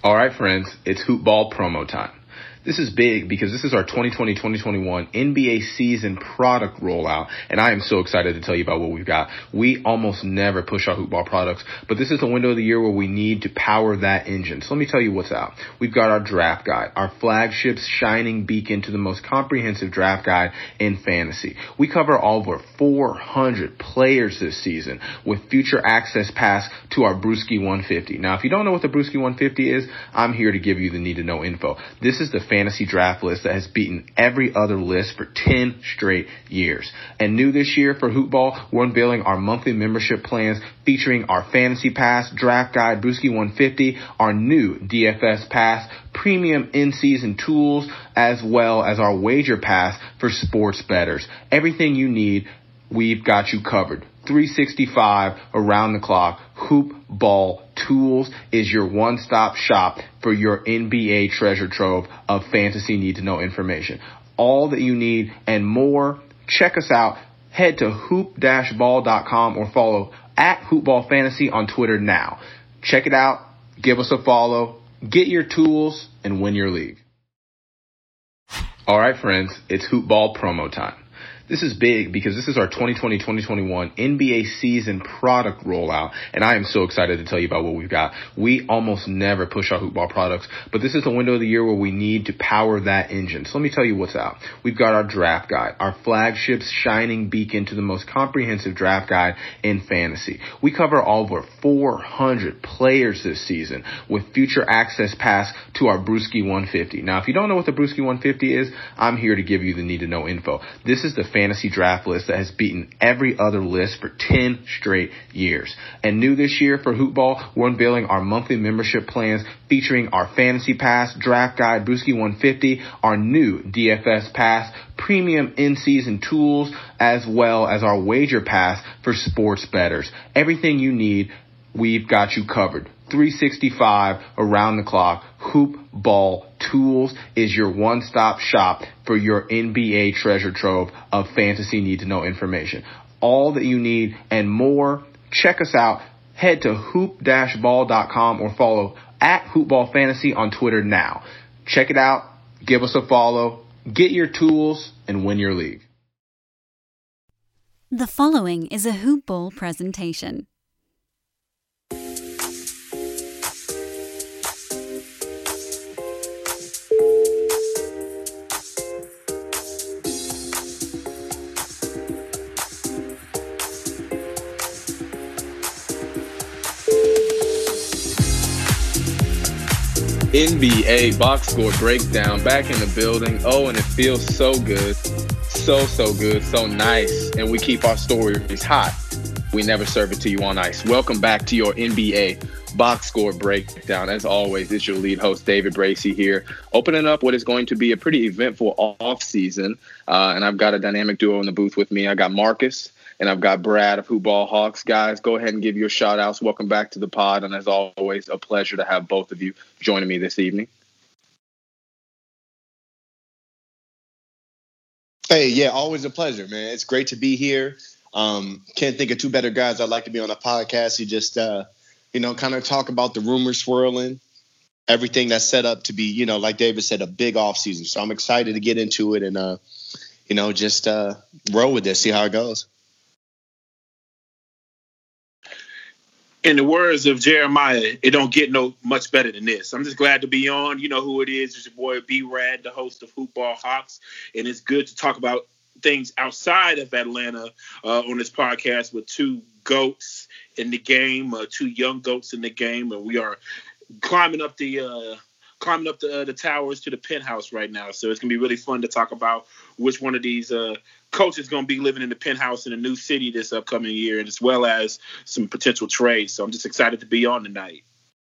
All right, friends, it's Hoop Ball promo time. This is big because this is our 2020-2021 NBA season product rollout, and I am so excited to tell you about what we've got. We almost never push our Hoop Ball products, but this is the window of the year where we need to power that engine. So let me tell you what's out. We've got our draft guide, our flagship shining beacon to the most comprehensive draft guide in fantasy. We cover over 400 players this season with future access pass to our Brewski 150. Now, if you don't know what the Brewski 150 is, I'm here to give you the need-to-know info. This is the fantasy draft list that has beaten every other list for 10 straight years. And new this year for Hoop Ball, we're unveiling our monthly membership plans featuring our Fantasy Pass, Draft Guide, Brewski 150, our new DFS Pass, premium in-season tools, as well as our Wager Pass for sports bettors. Everything you need, we've got you covered. 365 around the clock. Hoop Ball Tools is your one-stop shop for your NBA treasure trove of fantasy need-to-know information. All that you need and more. Check us out. Head to hoop-ball.com or follow at hoopballfantasy on Twitter now. Check it out. Give us a follow. Get your tools and win your league. All right, friends, it's Hoop Ball promo time. This is big because this is our 2020-2021 NBA season product rollout, and I am so excited to tell you about what we've got. We almost never push our Hoop Ball products, but this is the window of the year where we need to power that engine. So let me tell you what's out. We've got our draft guide, our flagship shining beacon to the most comprehensive draft guide in fantasy. We cover over 400 players this season with future access pass to our Brewski 150. Now, if you don't know what the Brewski 150 is, I'm here to give you the need-to-know info. This is the fantasy draft list that has beaten every other list for 10 straight years. And new this year for Hoop Ball, we're unveiling our monthly membership plans featuring our Fantasy Pass, Draft Guide, Brewski 150, our new DFS Pass, premium in-season tools, as well as our Wager Pass for sports bettors. Everything you need, we've got you covered. 365 around the clock. Hoop Ball Tools is your one-stop shop for your NBA treasure trove of fantasy need-to-know information. All that you need and more. Check us out. Head to hoop-ball.com or follow at hoopballfantasy on Twitter now. Check it out. Give us a follow. Get your tools and win your league. The following is a Hoop Ball presentation. NBA box score breakdown back in the building. Oh, and it feels so good. So good. So nice. And we keep our stories hot. We never serve it to you on ice. Welcome back to your NBA box score breakdown. As always, it's your lead host, David Bracey here, opening up what is going to be a pretty eventful off season. And I've got a dynamic duo in the booth with me. I got Marcus and I've got Brad of Hoop Ball Hawks. Guys, go ahead and give your shout outs. Welcome back to the pod. And as always, a pleasure to have both of you joining me this evening. Hey, yeah, always a pleasure, man. It's great to be here. Can't think of two better guys I'd like to be on a podcast. You just, kind of talk about the rumors swirling, everything that's set up to be, like David said, a big off season. So I'm excited to get into it and, just roll with this, see how it goes. In the words of Jeremiah, it don't get no much better than this. I'm just glad to be on. You know who it is. It's your boy B-Rad, the host of Hoop Ball Hawks. And it's good to talk about things outside of Atlanta on this podcast with two GOATs in the game, two young GOATs in the game. And we are climbing up the towers to the penthouse right now. So it's going to be really fun to talk about which one of these coaches is going to be living in the penthouse in a new city this upcoming year, and as well as some potential trades. So I'm just excited to be on tonight.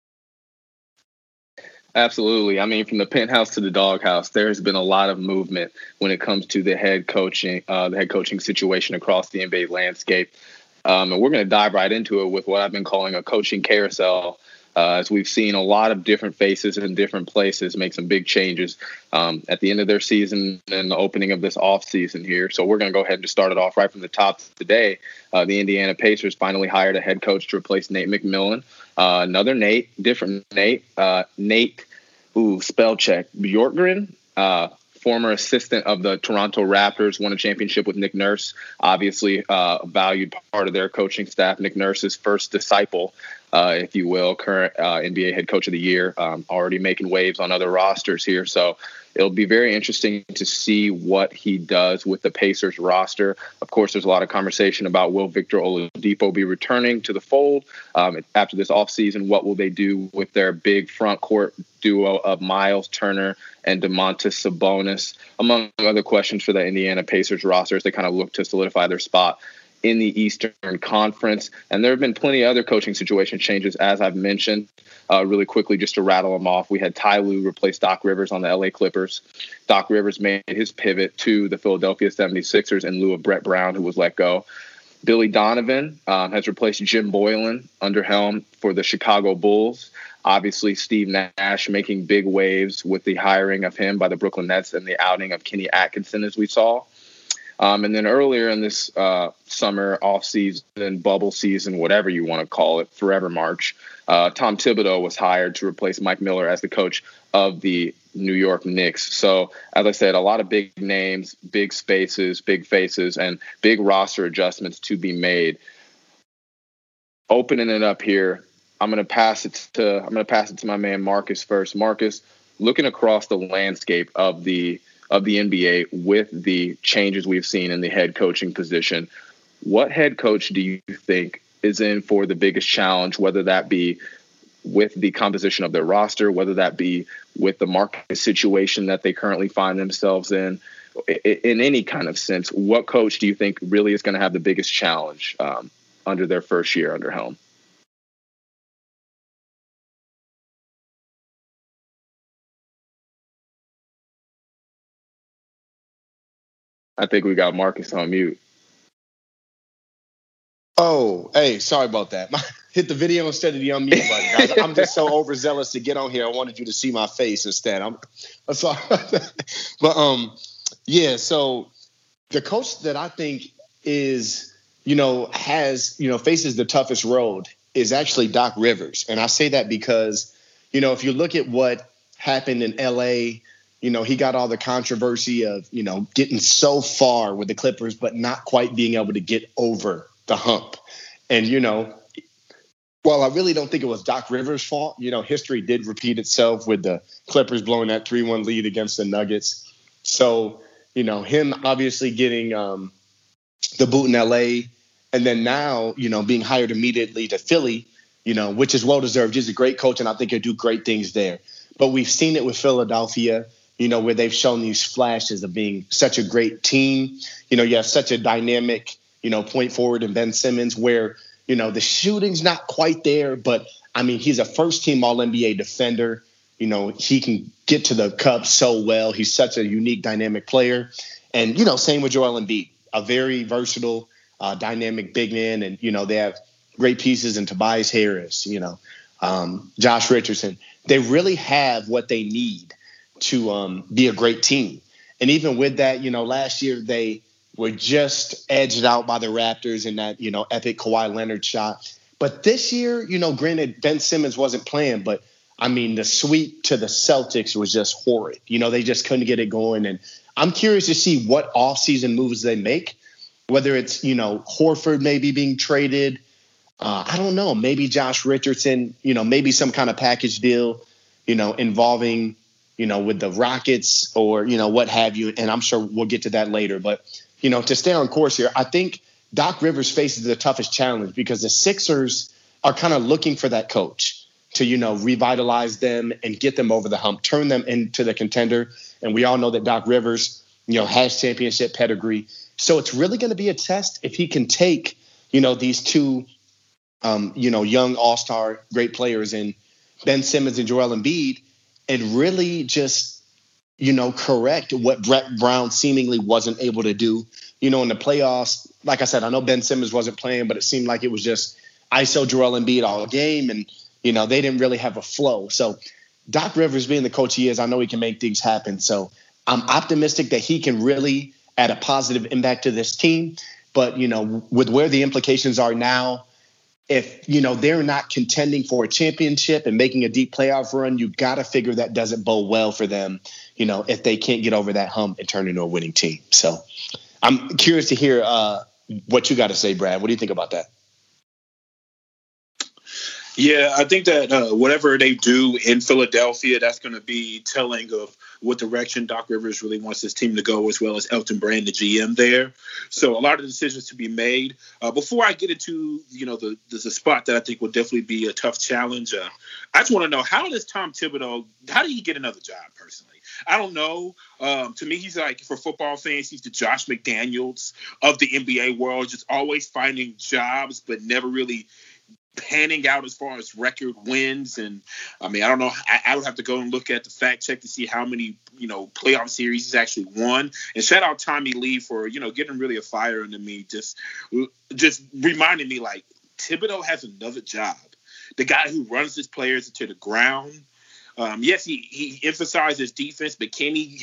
Absolutely. I mean, from the penthouse to the doghouse, there's been a lot of movement when it comes to the head coaching situation across the NBA landscape. And we're going to dive right into it with what I've been calling a coaching carousel as we've seen a lot of different faces in different places make some big changes at the end of their season and the opening of this offseason here. So we're going to go ahead and just start it off right from the top today. The Indiana Pacers finally hired a head coach to replace Nate McMillan. Another Nate, different Nate. Nate, spell check, Bjorkgren, former assistant of the Toronto Raptors, won a championship with Nick Nurse, obviously a valued part of their coaching staff. Nick Nurse's first disciple, if you will, current NBA head coach of the year, already making waves on other rosters here. So it'll be very interesting to see what he does with the Pacers roster. Of course, there's a lot of conversation about will Victor Oladipo be returning to the fold after this offseason? What will they do with their big front court duo of Miles Turner and Domantas Sabonis, among other questions for the Indiana Pacers roster as they kind of look to solidify their spot in the Eastern Conference. And there have been plenty of other coaching situation changes, as I've mentioned. Really quickly, just to rattle them off, we had Ty Lue replace Doc Rivers on the LA Clippers. Doc Rivers made his pivot to the Philadelphia 76ers in lieu of Brett Brown, who was let go. Billy Donovan has replaced Jim Boylan under helm for the Chicago Bulls. Obviously, Steve Nash making big waves with the hiring of him by the Brooklyn Nets and the outing of Kenny Atkinson, as we saw. And then earlier in this summer off-season, bubble season, whatever you want to call it, forever March, Tom Thibodeau was hired to replace Mike Miller as the coach of the New York Knicks. So, as I said, a lot of big names, big spaces, big faces, and big roster adjustments to be made. Opening it up here, I'm going to pass it to my man Marcus first. Marcus, looking across the landscape of the NBA with the changes we've seen in the head coaching position, what head coach do you think is in for the biggest challenge, whether that be with the composition of their roster, whether that be with the market situation that they currently find themselves in any kind of sense? What coach do you think really is going to have the biggest challenge under their first year under helm? I think we got Marcus on mute. Oh, hey, sorry about that. Hit the video instead of the unmute button, guys. I'm just so overzealous to get on here. I wanted you to see my face instead. I'm sorry about that. But yeah, so the coach that I think is, faces the toughest road is actually Doc Rivers. And I say that because, if you look at what happened in LA, he got all the controversy of, getting so far with the Clippers, but not quite being able to get over the hump. And, while I really don't think it was Doc Rivers' fault, history did repeat itself with the Clippers blowing that 3-1 lead against the Nuggets. So, him obviously getting the boot in LA and then now, being hired immediately to Philly, which is well-deserved. He's a great coach, and I think he'll do great things there. But we've seen it with Philadelphia, where they've shown these flashes of being such a great team. You have such a dynamic, point forward in Ben Simmons where, the shooting's not quite there, but I mean, he's a first team All-NBA defender. He can get to the cup so well. He's such a unique, dynamic player. And, same with Joel Embiid, a very versatile, dynamic big man. And, they have great pieces in Tobias Harris, Josh Richardson. They really have what they need to be a great team. And even with that, last year they were just edged out by the Raptors in that, epic Kawhi Leonard shot. But this year, granted, Ben Simmons wasn't playing, but I mean, the sweep to the Celtics was just horrid. They just couldn't get it going. And I'm curious to see what offseason moves they make, whether it's, Horford maybe being traded. I don't know, maybe Josh Richardson, maybe some kind of package deal, involving, with the Rockets or, what have you. And I'm sure we'll get to that later. But, to stay on course here, I think Doc Rivers faces the toughest challenge because the Sixers are kind of looking for that coach to, revitalize them and get them over the hump, turn them into the contender. And we all know that Doc Rivers, has championship pedigree. So it's really going to be a test if he can take, these two, young all-star great players in Ben Simmons and Joel Embiid and really just, correct what Brett Brown seemingly wasn't able to do, in the playoffs. Like I said, I know Ben Simmons wasn't playing, but it seemed like it was just ISO Joel Embiid all game. And, they didn't really have a flow. So Doc Rivers being the coach he is, I know he can make things happen. So I'm optimistic that he can really add a positive impact to this team. But, with where the implications are now, if, they're not contending for a championship and making a deep playoff run, you got to figure that doesn't bode well for them, if they can't get over that hump and turn into a winning team. So I'm curious to hear what you got to say, Brad. What do you think about that? Yeah, I think that whatever they do in Philadelphia, that's going to be telling of what direction Doc Rivers really wants his team to go, as well as Elton Brand, the GM there. So a lot of decisions to be made. Before I get into, the spot that I think will definitely be a tough challenge, I just want to know, how does Tom Thibodeau, how did he get another job personally? I don't know. To me, he's like, for football fans, he's the Josh McDaniels of the NBA world, just always finding jobs, but never really panning out as far as record wins. And I mean, I don't know. I would have to go and look at the fact check to see how many, playoff series he's actually won. And shout out Tommy Lee for, getting really a fire into me. Just reminding me, like, Thibodeau has another job. The guy who runs his players into the ground. Yes, he emphasizes defense, but can he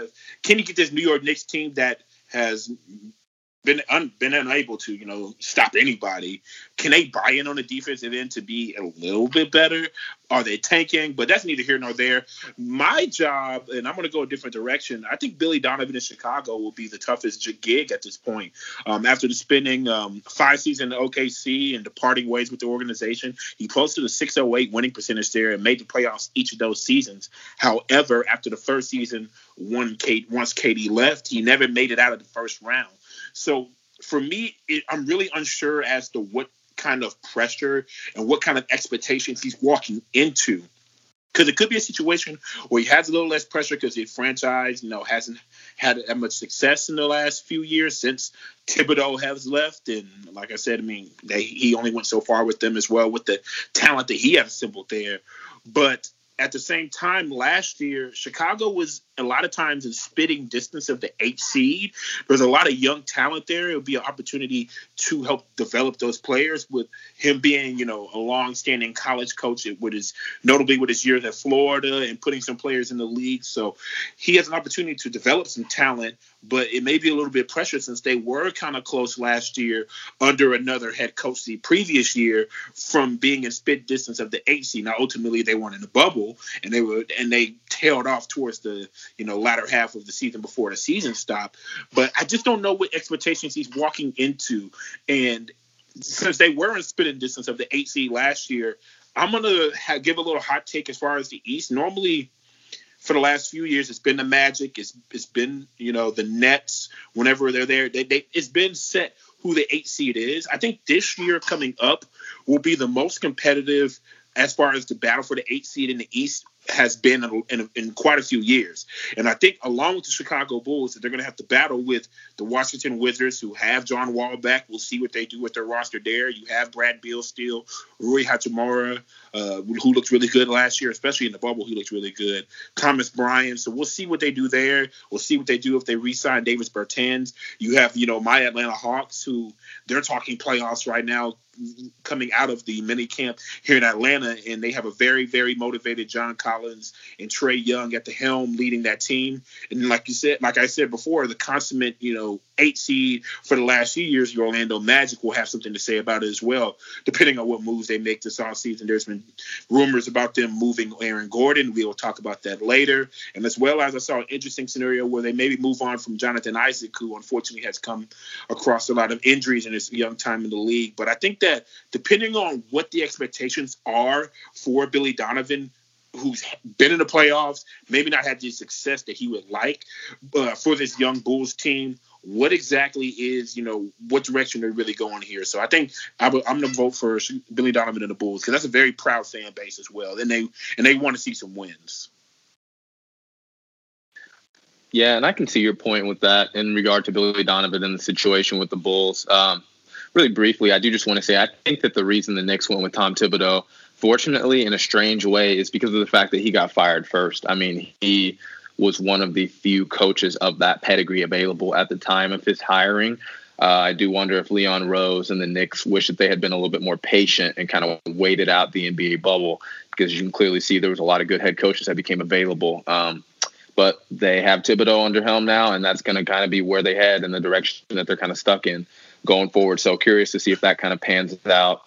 get this New York Knicks team that has been unable to, stop anybody? Can they buy in on the defensive end to be a little bit better? Are they tanking? But that's neither here nor there. My job, and I'm going to go a different direction, I think Billy Donovan in Chicago will be the toughest gig at this point. After spending 5 seasons in OKC and departing ways with the organization, he posted a .608 winning percentage there and made the playoffs each of those seasons. However, after the first season, once KD left, he never made it out of the first round. So for me, I'm really unsure as to what kind of pressure and what kind of expectations he's walking into. Because it could be a situation where he has a little less pressure because his franchise, hasn't had that much success in the last few years since Thibodeau has left. And like I said, he only went so far with them as well with the talent that he had assembled there. But at the same time, last year, Chicago was a lot of times in spitting distance of the 8th seed. There's a lot of young talent there. It would be an opportunity to help develop those players, with him being, a long-standing college coach notably with his years at Florida and putting some players in the league. So he has an opportunity to develop some talent, but it may be a little bit pressure since they were kind of close last year under another head coach the previous year from being in spit distance of the 8th seed. Now, ultimately, they weren't in the bubble, and they tailed off towards the latter half of the season before the season stopped. But I just don't know what expectations he's walking into. And since they were in spitting distance of the 8th seed last year, I'm going to give a little hot take as far as the East. Normally, for the last few years, it's been the Magic. It's been, the Nets. Whenever they're there, it's been set who the 8th seed is. I think this year coming up will be the most competitive as far as the battle for the 8th seed in the East has been in quite a few years. And I think along with the Chicago Bulls, they're going to have to battle with the Washington Wizards, who have John Wall back. We'll see what they do with their roster there. You have Brad Beal still, Rui Hachimura, who looked really good last year, especially in the bubble. He looked really good. Thomas Bryant. So we'll see what they do there. We'll see what they do if they re-sign Davis Bertans. You have, my Atlanta Hawks, who they're talking playoffs right now, coming out of the mini camp here in Atlanta, and they have a very, very motivated John Collins and Trae Young at the helm leading that team. And like I said before, the consummate, 8th seed for the last few years, the Orlando Magic will have something to say about it as well, depending on what moves they make this offseason. There's been rumors about them moving Aaron Gordon. We will talk about that later. And as well as I saw an interesting scenario where they maybe move on from Jonathan Isaac, who unfortunately has come across a lot of injuries in his young time in the league. But I think that depending on what the expectations are for Billy Donovan, who's been in the playoffs, maybe not had the success that he would like for this young Bulls team, what exactly is, what direction they're really going here. So I think I'm going to vote for Billy Donovan and the Bulls, because that's a very proud fan base as well. And they want to see some wins. Yeah, and I can see your point with that in regard to Billy Donovan and the situation with the Bulls. Really briefly, I do just want to say I think that the reason the Knicks went with Tom Thibodeau, fortunately, in a strange way, is because of the fact that he got fired first. I mean, he was one of the few coaches of that pedigree available at the time of his hiring. I do wonder if Leon Rose and the Knicks wish that they had been a little bit more patient and kind of waited out the NBA bubble, because you can clearly see there was a lot of good head coaches that became available. But they have Thibodeau under helm now, and that's going to kind of be where they head in the direction that they're kind of stuck in going forward. So curious to see if that kind of pans out.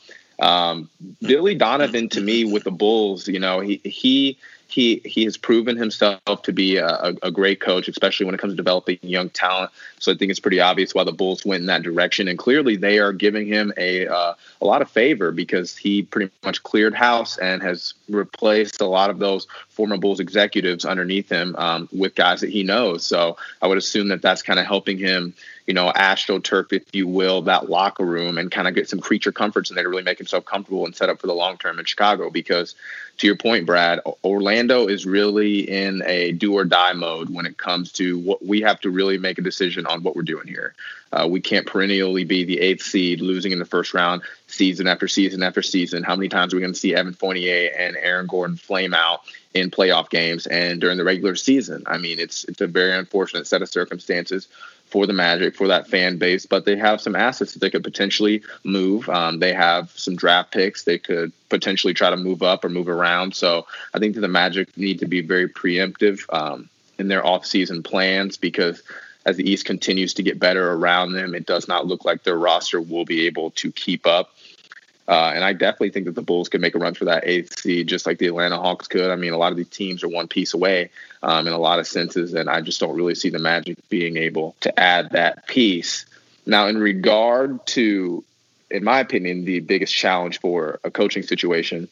Billy Donovan, to me, with the Bulls, you know, he has proven himself to be a great coach, especially when it comes to developing young talent. So I think it's pretty obvious why the Bulls went in that direction. And clearly they are giving him a lot of favor, because he pretty much cleared house and has replaced a lot of those former Bulls executives underneath him with guys that he knows. So I would assume that that's kind of helping him, you know, astroturf, if you will, that locker room, and kind of get some creature comforts in there to really make himself comfortable and set up for the long term in Chicago. Because to your point, Brad, Orlando is really in a do or die mode when it comes to what we have to really make a decision on what we're doing here. We can't perennially be the 8th seed, losing in the first round season after season after season. How many times are we going to see Evan Fournier and Aaron Gordon flame out in playoff games and during the regular season? I mean, it's a very unfortunate set of circumstances for the Magic, for that fan base, but they have some assets that they could potentially move. They have some draft picks they could potentially try to move up or move around. So I think that the Magic need to be very preemptive in their offseason plans, because as the East continues to get better around them, it does not look like their roster will be able to keep up. And I definitely think that the Bulls could make a run for that 8th seed, just like the Atlanta Hawks could. I mean, a lot of these teams are one piece away in a lot of senses, and I just don't really see the Magic being able to add that piece. Now, in regard to, in my opinion, the biggest challenge for a coaching situation,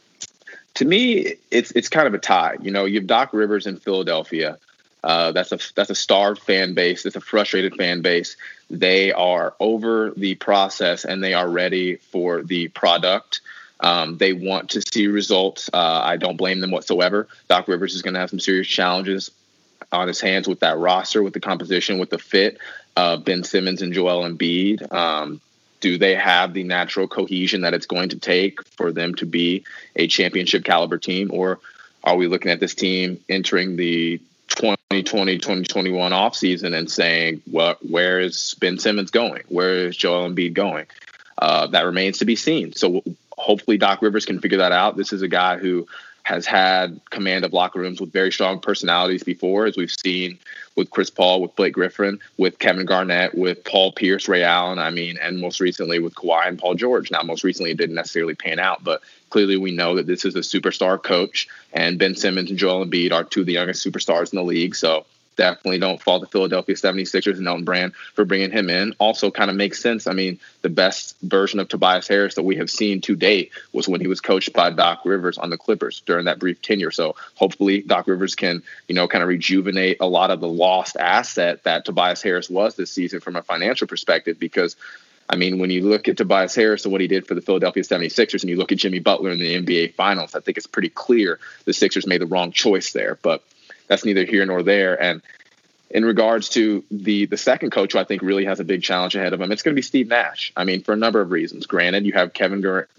to me, it's kind of a tie. You know, you have Doc Rivers in Philadelphia. That's a starved fan base. It's a frustrated fan base. They are over the process and they are ready for the product. They want to see results. I don't blame them whatsoever. Doc Rivers is going to have some serious challenges on his hands with that roster, with the composition, with the fit of Ben Simmons and Joel Embiid. Do they have the natural cohesion that it's going to take for them to be a championship caliber team? Or are we looking at this team entering the 2020-2021 offseason and saying, well, where is Ben Simmons going? Where is Joel Embiid going? That remains to be seen. So hopefully Doc Rivers can figure that out. This is a guy who has had command of locker rooms with very strong personalities before, as we've seen with Chris Paul, with Blake Griffin, with Kevin Garnett, with Paul Pierce, Ray Allen, and most recently with Kawhi and Paul George. Now, most recently it didn't necessarily pan out, but clearly we know that this is a superstar coach, and Ben Simmons and Joel Embiid are two of the youngest superstars in the league. So definitely don't fault the Philadelphia 76ers and Elton Brand for bringing him in. Also kind of makes sense. I mean, the best version of Tobias Harris that we have seen to date was when he was coached by Doc Rivers on the Clippers during that brief tenure. So hopefully Doc Rivers can, kind of rejuvenate a lot of the lost asset that Tobias Harris was this season from a financial perspective, because I mean, when you look at Tobias Harris and what he did for the Philadelphia 76ers, and you look at Jimmy Butler in the NBA Finals, I think it's pretty clear the Sixers made the wrong choice there. But that's neither here nor there. And in regards to the second coach who I think really has a big challenge ahead of him, it's going to be Steve Nash. I mean, for a number of reasons. Granted, you have Kevin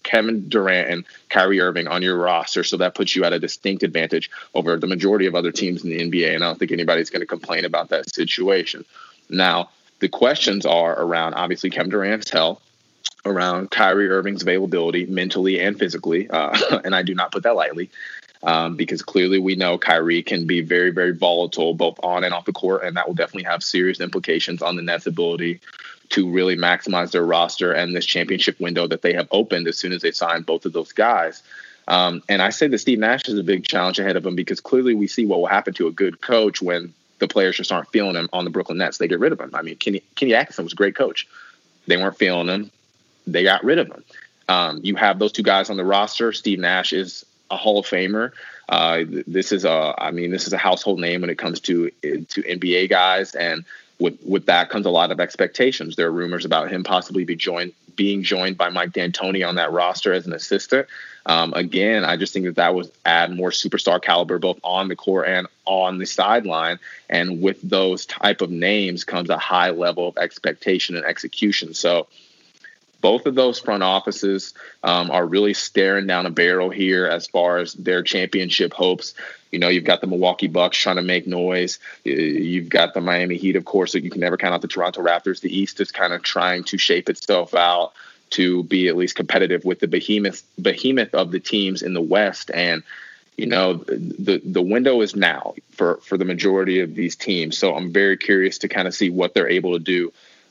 Durant and Kyrie Irving on your roster, so that puts you at a distinct advantage over the majority of other teams in the NBA, and I don't think anybody's going to complain about that situation. Now, the questions are around, obviously, Kevin Durant's health, around Kyrie Irving's availability mentally and physically, and I do not put that lightly. Because clearly we know Kyrie can be very, very volatile both on and off the court, and that will definitely have serious implications on the Nets' ability to really maximize their roster and this championship window that they have opened as soon as they sign both of those guys. And I say that Steve Nash is a big challenge ahead of him, because clearly we see what will happen to a good coach when the players just aren't feeling him on the Brooklyn Nets. They get rid of him. I mean, Kenny Atkinson was a great coach. They weren't feeling him. They got rid of him. You have those two guys on the roster. Steve Nash is a Hall of Famer. This is a household name when it comes to NBA guys, and with that comes a lot of expectations. There are rumors about him possibly being joined by Mike D'Antoni on that roster as an assistant. Again, I just think that would add more superstar caliber both on the court and on the sideline. And with those type of names comes a high level of expectation and execution. So both of those front offices are really staring down a barrel here as far as their championship hopes. You know, you've got the Milwaukee Bucks trying to make noise. You've got the Miami Heat, of course, so you can never count out the Toronto Raptors. The East is kind of trying to shape itself out to be at least competitive with the behemoth of the teams in the West. And, you know, the window is now for the majority of these teams. So I'm very curious to kind of see what they're able to do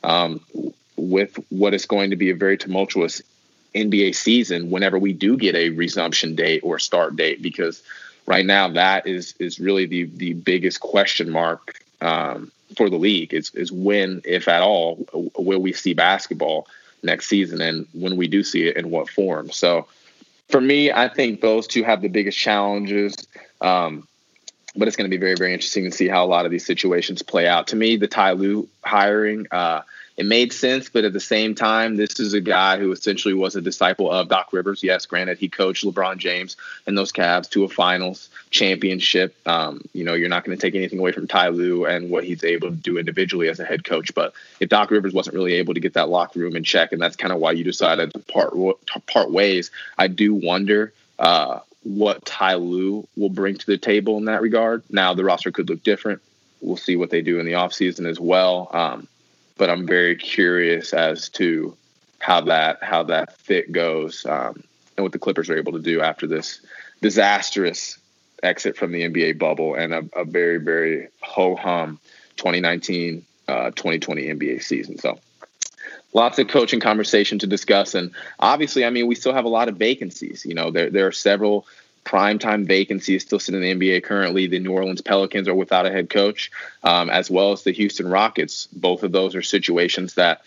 with what is going to be a very tumultuous NBA season whenever we do get a resumption date or start date, because right now that is really the biggest question mark for the league is when, if at all, will we see basketball next season, and when we do see it, in what form. So for me, I think those two have the biggest challenges, but it's going to be very, very interesting to see how a lot of these situations play out. To me, the Ty Lue hiring, it made sense, but at the same time, this is a guy who essentially was a disciple of Doc Rivers. Yes, granted, he coached LeBron James and those Cavs to a finals championship. You know, you're not going to take anything away from Ty Lue and what he's able to do individually as a head coach. But if Doc Rivers wasn't really able to get that locker room in check, and that's kind of why you decided to part ways, I do wonder what Ty Lue will bring to the table in that regard. Now, the roster could look different. We'll see what they do in the offseason as well. But I'm very curious as to how that fit goes and what the Clippers are able to do after this disastrous exit from the NBA bubble and a very, very ho-hum 2019-2020 NBA season. So lots of coaching conversation to discuss. And obviously, I mean, we still have a lot of vacancies. You know, there are several primetime vacancies still sitting in the NBA currently. The New Orleans Pelicans are without a head coach, as well as the Houston Rockets. Both of those are situations that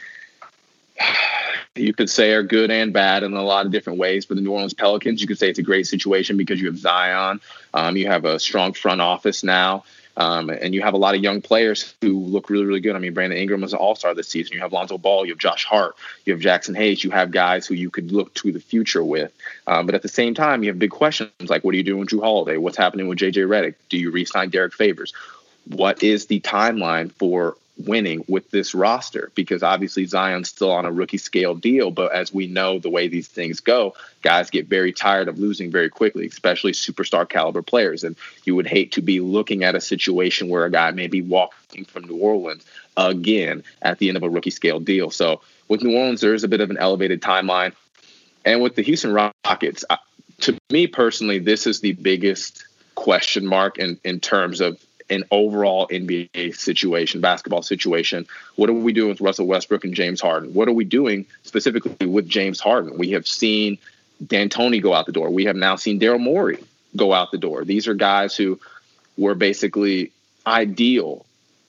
you could say are good and bad in a lot of different ways. For the New Orleans Pelicans, you could say it's a great situation because you have Zion. You have a strong front office now. And you have a lot of young players who look really, really good. I mean, Brandon Ingram was an all-star this season. You have Lonzo Ball, you have Josh Hart, you have Jackson Hayes. You have guys who you could look to the future with. But at the same time, you have big questions like, what are you doing with Drew Holiday? What's happening with J.J. Redick? Do you re-sign Derek Favors? What is the timeline for winning with this roster? Because obviously Zion's still on a rookie scale deal, but as we know, the way these things go, guys get very tired of losing very quickly, especially superstar caliber players. And you would hate to be looking at a situation where a guy may be walking from New Orleans again at the end of a rookie scale deal. So with New Orleans, there is a bit of an elevated timeline. And with the Houston Rockets, to me personally, this is the biggest question mark in terms of an overall NBA situation, basketball situation. What are we doing with Russell Westbrook and James Harden? What are we doing specifically with James Harden? We have seen D'Antoni go out the door. We have now seen Daryl Morey go out the door. These are guys who were basically ideal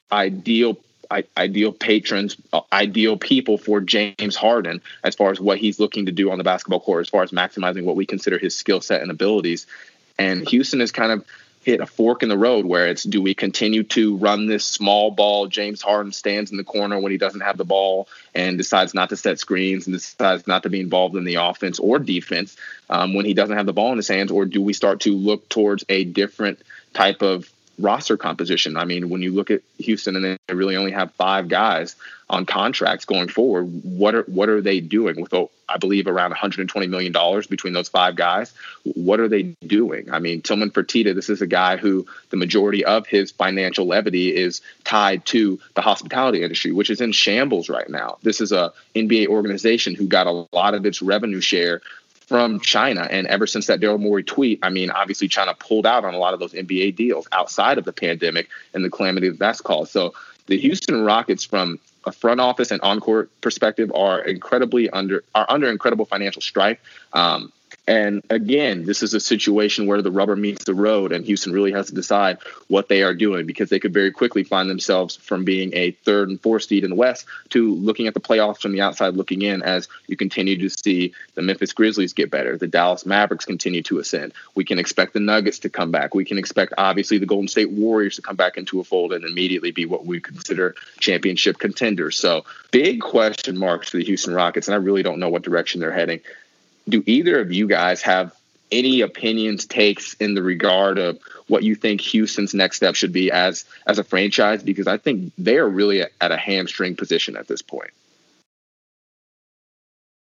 patrons, ideal people for James Harden as far as what he's looking to do on the basketball court, as far as maximizing what we consider his skill set and abilities. And Houston is kind of hit a fork in the road where it's, do we continue to run this small ball? James Harden stands in the corner when he doesn't have the ball and decides not to set screens and decides not to be involved in the offense or defense when he doesn't have the ball in his hands? Or do we start to look towards a different type of roster composition? I mean, when you look at Houston and they really only have 5 guys on contracts going forward, what are they doing with, I believe, around $120 million between those 5 guys? What are they doing? I mean, Tillman Fertitta, this is a guy who the majority of his financial levity is tied to the hospitality industry, which is in shambles right now. This is a NBA organization who got a lot of its revenue share from China. And ever since that Daryl Morey tweet, I mean, obviously China pulled out on a lot of those NBA deals outside of the pandemic and the calamity that's caused. So the Houston Rockets, from a front office and on-court perspective, are under incredible financial strife. And again, this is a situation where the rubber meets the road and Houston really has to decide what they are doing, because they could very quickly find themselves from being a 3rd and 4th seed in the West to looking at the playoffs from the outside looking in, as you continue to see the Memphis Grizzlies get better. The Dallas Mavericks continue to ascend. We can expect the Nuggets to come back. We can expect, obviously, the Golden State Warriors to come back into a fold and immediately be what we consider championship contenders. So big question marks for the Houston Rockets, and I really don't know what direction they're heading. Do either of you guys have any opinions, takes in the regard of what you think Houston's next step should be as a franchise? Because I think they are really at a hamstring position at this point.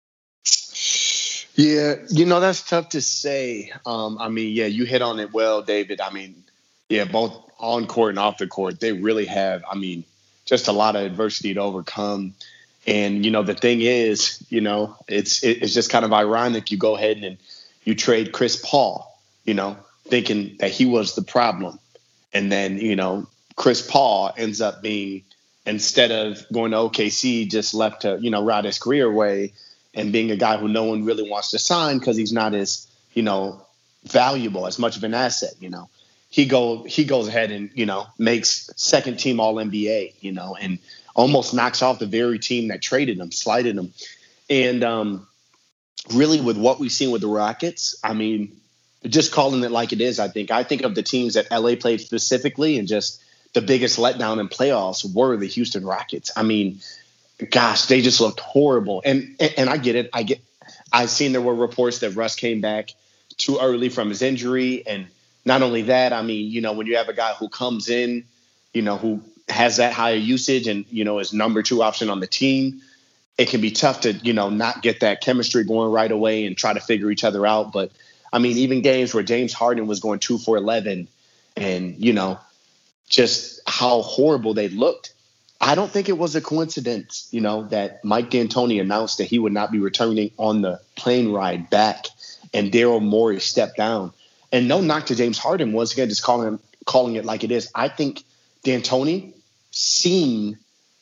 Yeah, that's tough to say. I mean, yeah, you hit on it well, David. I mean, yeah, both on court and off the court, they really have, I mean, just a lot of adversity to overcome. And, the thing is, it's just kind of ironic. You go ahead and you trade Chris Paul, thinking that he was the problem. And then, Chris Paul ends up being, instead of going to OKC, just left to, ride his career away and being a guy who no one really wants to sign because he's not as, valuable, as much of an asset, He goes ahead and, makes second team All NBA, and almost knocks off the very team that traded him, slighted him. And really with what we've seen with the Rockets, I mean, just calling it like it is, I think of the teams that LA played specifically, and just the biggest letdown in playoffs were the Houston Rockets. I mean, gosh, they just looked horrible. And I get it. I've seen there were reports that Russ came back too early from his injury. And not only that, I mean, when you have a guy who comes in, who has that higher usage and, is number 2 option on the team, it can be tough to, not get that chemistry going right away and try to figure each other out. But I mean, even games where James Harden was going 2 for 11 and, just how horrible they looked. I don't think it was a coincidence, that Mike D'Antoni announced that he would not be returning on the plane ride back, and Daryl Morey stepped down. And no knock to James Harden, once again, just calling it like it is. I think D'Antoni seen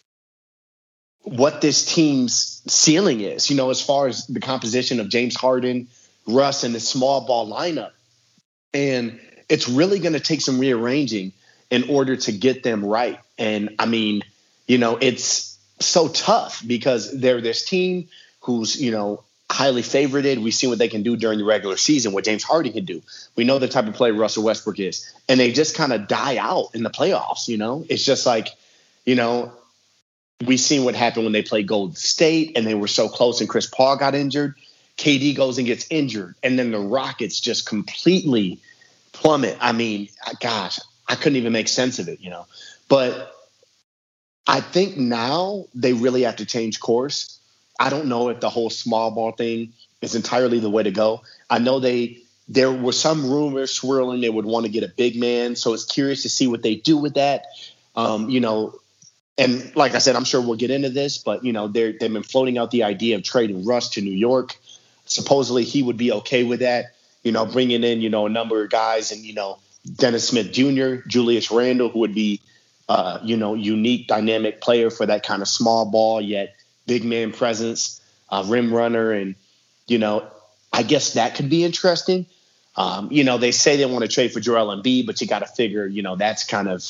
what this team's ceiling is, as far as the composition of James Harden, Russ, and the small ball lineup. And it's really going to take some rearranging in order to get them right. And I mean, it's so tough because they're this team who's, highly favorited. We've seen what they can do during the regular season, what James Harden can do. We know the type of player Russell Westbrook is. And they just kind of die out in the playoffs, It's just like, we've seen what happened when they played Golden State and they were so close and Chris Paul got injured. KD goes and gets injured. And then the Rockets just completely plummet. I mean, gosh, I couldn't even make sense of it, But I think now they really have to change course. I don't know if the whole small ball thing is entirely the way to go. I know there were some rumors swirling they would want to get a big man, so it's curious to see what they do with that. And like I said, I'm sure we'll get into this, but they've been floating out the idea of trading Russ to New York. Supposedly he would be okay with that. Bringing in a number of guys and Dennis Smith Jr., Julius Randle, who would be unique, dynamic player for that kind of small ball yet big man presence, rim runner. And, I guess that could be interesting. They say they want to trade for Joel Embiid, but you got to figure, that's kind of,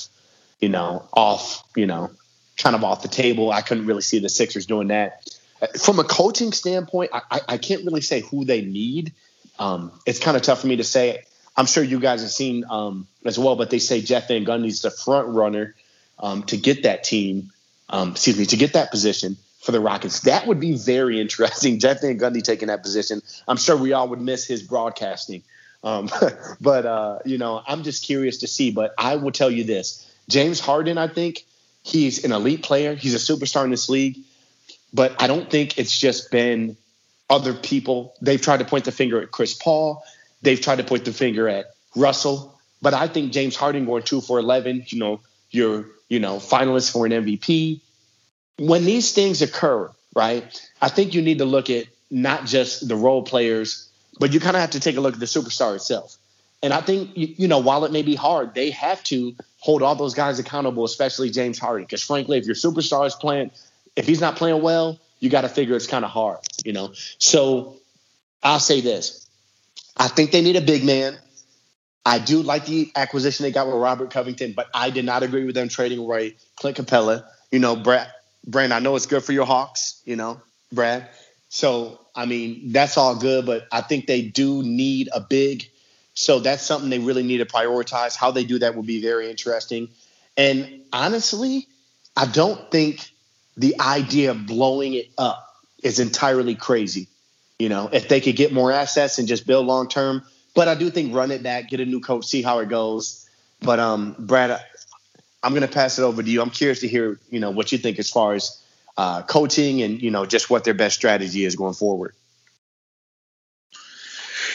off, kind of off the table. I couldn't really see the Sixers doing that. From a coaching standpoint, I can't really say who they need. It's kind of tough for me to say. I'm sure you guys have seen as well, but they say Jeff Van Gundy's the front runner to get that team, to get that position for the Rockets. That would be very interesting. Jeff Van Gundy taking that position. I'm sure we all would miss his broadcasting. But I'm just curious to see. But I will tell you this. James Harden, I think he's an elite player. He's a superstar in this league. But I don't think it's just been other people. They've tried to point the finger at Chris Paul. They've tried to point the finger at Russell. But I think James Harden going 2 for 11, you're finalist for an MVP. When these things occur, right, I think you need to look at not just the role players, but you kind of have to take a look at the superstar itself. And I think, while it may be hard, they have to hold all those guys accountable, especially James Harden. Because frankly, if your superstar is playing, if he's not playing well, you got to figure it's kind of hard, So I'll say this. I think they need a big man. I do like the acquisition they got with Robert Covington, but I did not agree with them trading away Clint Capella. Brand, I know it's good for your Hawks, Brad. So, I mean, that's all good, but I think they do need a big. So that's something they really need to prioritize. How they do that will be very interesting. And honestly, I don't think the idea of blowing it up is entirely crazy. If they could get more assets and just build long term. But I do think run it back, get a new coach, see how it goes. But Brad, I'm going to pass it over to you. I'm curious to hear, what you think as far as coaching and, just what their best strategy is going forward.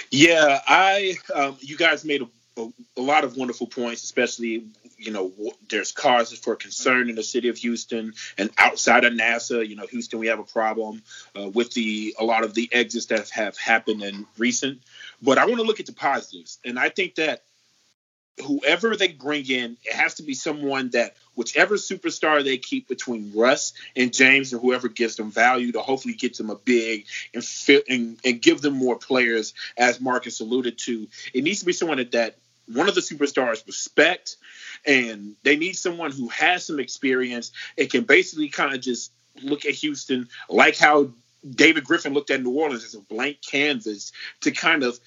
Yeah, you guys made a lot of wonderful points, especially, there's causes for concern in the city of Houston and outside of NASA. Houston, we have a problem with a lot of the exits that have happened in recent. But I want to look at the positives. And I think that whoever they bring in, it has to be someone that whichever superstar they keep between Russ and James, or whoever gives them value to hopefully get them a big and give them more players, as Marcus alluded to. It needs to be someone that one of the superstars respect, and they need someone who has some experience and can basically kind of just look at Houston like how David Griffin looked at New Orleans as a blank canvas to kind of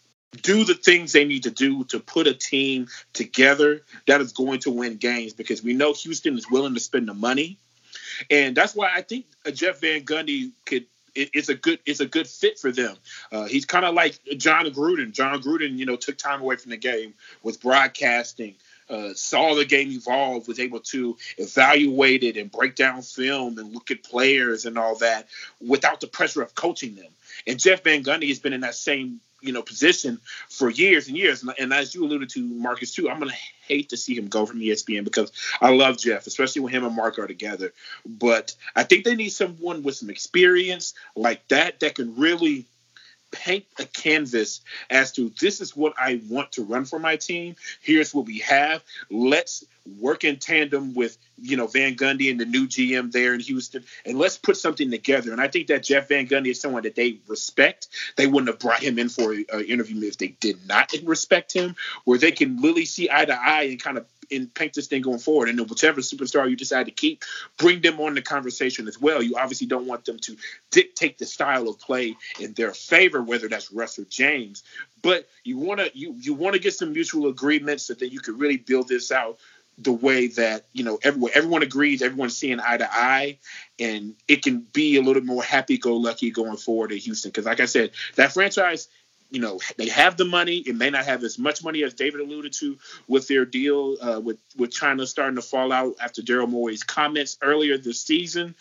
do the things they need to do to put a team together that is going to win games, because we know Houston is willing to spend the money. And that's why I think Jeff Van Gundy it's a good fit for them. He's kind of like John Gruden. John Gruden, took time away from the game, was broadcasting, saw the game evolve, was able to evaluate it and break down film and look at players and all that without the pressure of coaching them. And Jeff Van Gundy has been in that same position for years and years. And as you alluded to, Marcus, too, I'm going to hate to see him go from ESPN, because I love Jeff, especially when him and Mark are together. But I think they need someone with some experience like that can really paint a canvas as to, this is what I want to run for my team. Here's what we have. Let's work in tandem with, Van Gundy and the new GM there in Houston, and let's put something together. And I think that Jeff Van Gundy is someone that they respect. They wouldn't have brought him in for an interview if they did not respect him, where they can really see eye to eye and kind of paint this thing going forward. And then whichever superstar you decide to keep, bring them on the conversation as well. You obviously don't want them to dictate the style of play in their favor, whether that's Russ or James, but you want to get some mutual agreements so that you can really build this out the way that, everyone agrees, everyone's seeing eye to eye, and it can be a little more happy-go-lucky going forward at Houston. Because like I said, that franchise, they have the money. It may not have as much money as David alluded to with their deal with China starting to fall out after Daryl Morey's comments earlier this season.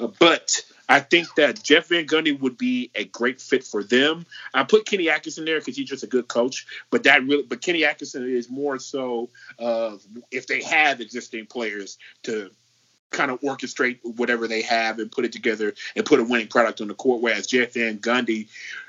But I think that Jeff Van Gundy would be a great fit for them. I put Kenny Atkinson there because he's just a good coach. But Kenny Atkinson is more so if they have existing players to kind of orchestrate whatever they have and put it together and put a winning product on the court. Whereas Jeff Van Gundy,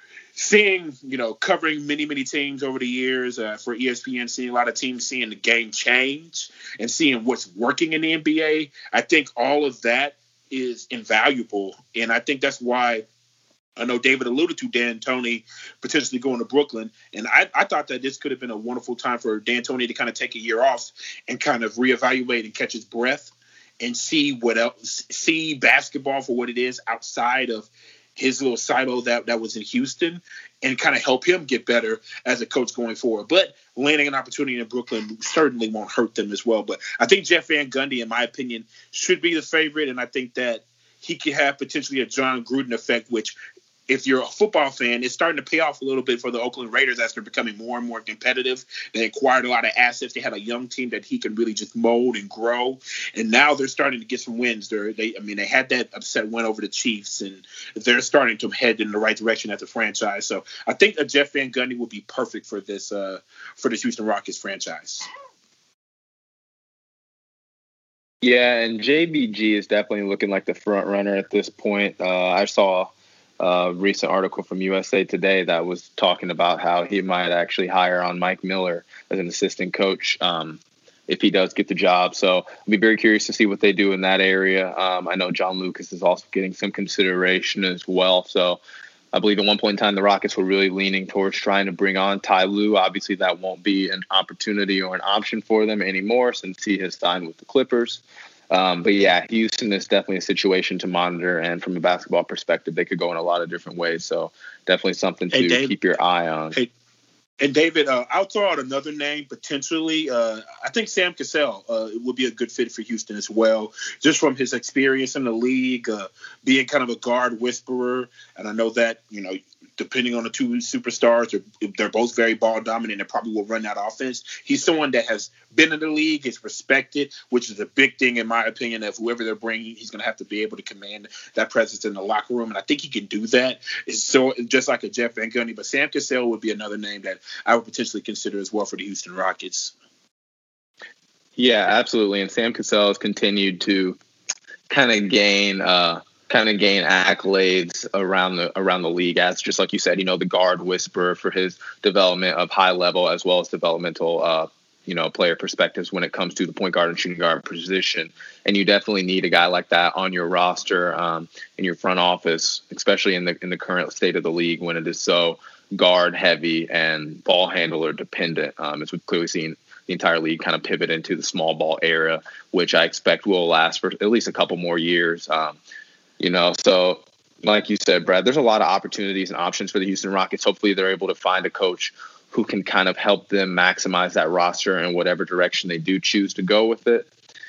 covering many, many teams over the years for ESPN, seeing a lot of teams seeing the game change and seeing what's working in the NBA, I think all of that is invaluable. And I think that's why I know David alluded to D'Antoni potentially going to Brooklyn. And I thought that this could have been a wonderful time for D'Antoni to kind of take a year off and kind of reevaluate and catch his breath and see basketball for what it is outside of his little silo that was in Houston, and kind of help him get better as a coach going forward. But landing an opportunity in Brooklyn certainly won't hurt them as well. But I think Jeff Van Gundy, in my opinion, should be the favorite. And I think that he could have potentially a John Gruden effect, which, if you're a football fan, it's starting to pay off a little bit for the Oakland Raiders as they're becoming more and more competitive. They acquired a lot of assets. They had a young team that he can really just mold and grow. And now they're starting to get some wins. They had that upset win over the Chiefs, and they're starting to head in the right direction as a franchise. So I think that Jeff Van Gundy would be perfect for this Houston Rockets franchise. Yeah, and JBG is definitely looking like the front runner at this point. I saw a recent article from USA Today that was talking about how he might actually hire on Mike Miller as an assistant coach if he does get the job. So I'll be very curious to see what they do in that area. I know John Lucas is also getting some consideration as well. So I believe at one point in time, the Rockets were really leaning towards trying to bring on Ty Lue. Obviously, that won't be an opportunity or an option for them anymore since he has signed with the Clippers. But yeah, Houston is definitely a situation to monitor, and from a basketball perspective, they could go in a lot of different ways. So definitely something to keep your eye on. And David, I'll throw out another name potentially. I think Sam Cassell would be a good fit for Houston as well, just from his experience in the league, being kind of a guard whisperer. And I know that, depending on the two superstars, they're both very ball dominant and probably will run that offense. He's someone that has been in the league, is respected, which is a big thing in my opinion. Of whoever they're bringing, he's going to have to be able to command that presence in the locker room, and I think he can do that. It's so just like a Jeff Van Gundy, but Sam Cassell would be another name that I would potentially consider as well for the Houston Rockets. Yeah, absolutely. And Sam Cassell has continued to kind of gain accolades around the league as, just like you said, the guard whisperer for his development of high level as well as developmental player perspectives when it comes to the point guard and shooting guard position. And you definitely need a guy like that on your roster, in your front office, especially in the current state of the league when it is so guard heavy and ball handler dependent, as we've clearly seen the entire league kind of pivot into the small ball era, which I expect will last for at least a couple more years. So like you said, Brad, there's a lot of opportunities and options for the Houston Rockets. Hopefully they're able to find a coach who can kind of help them maximize that roster in whatever direction they do choose to go with it.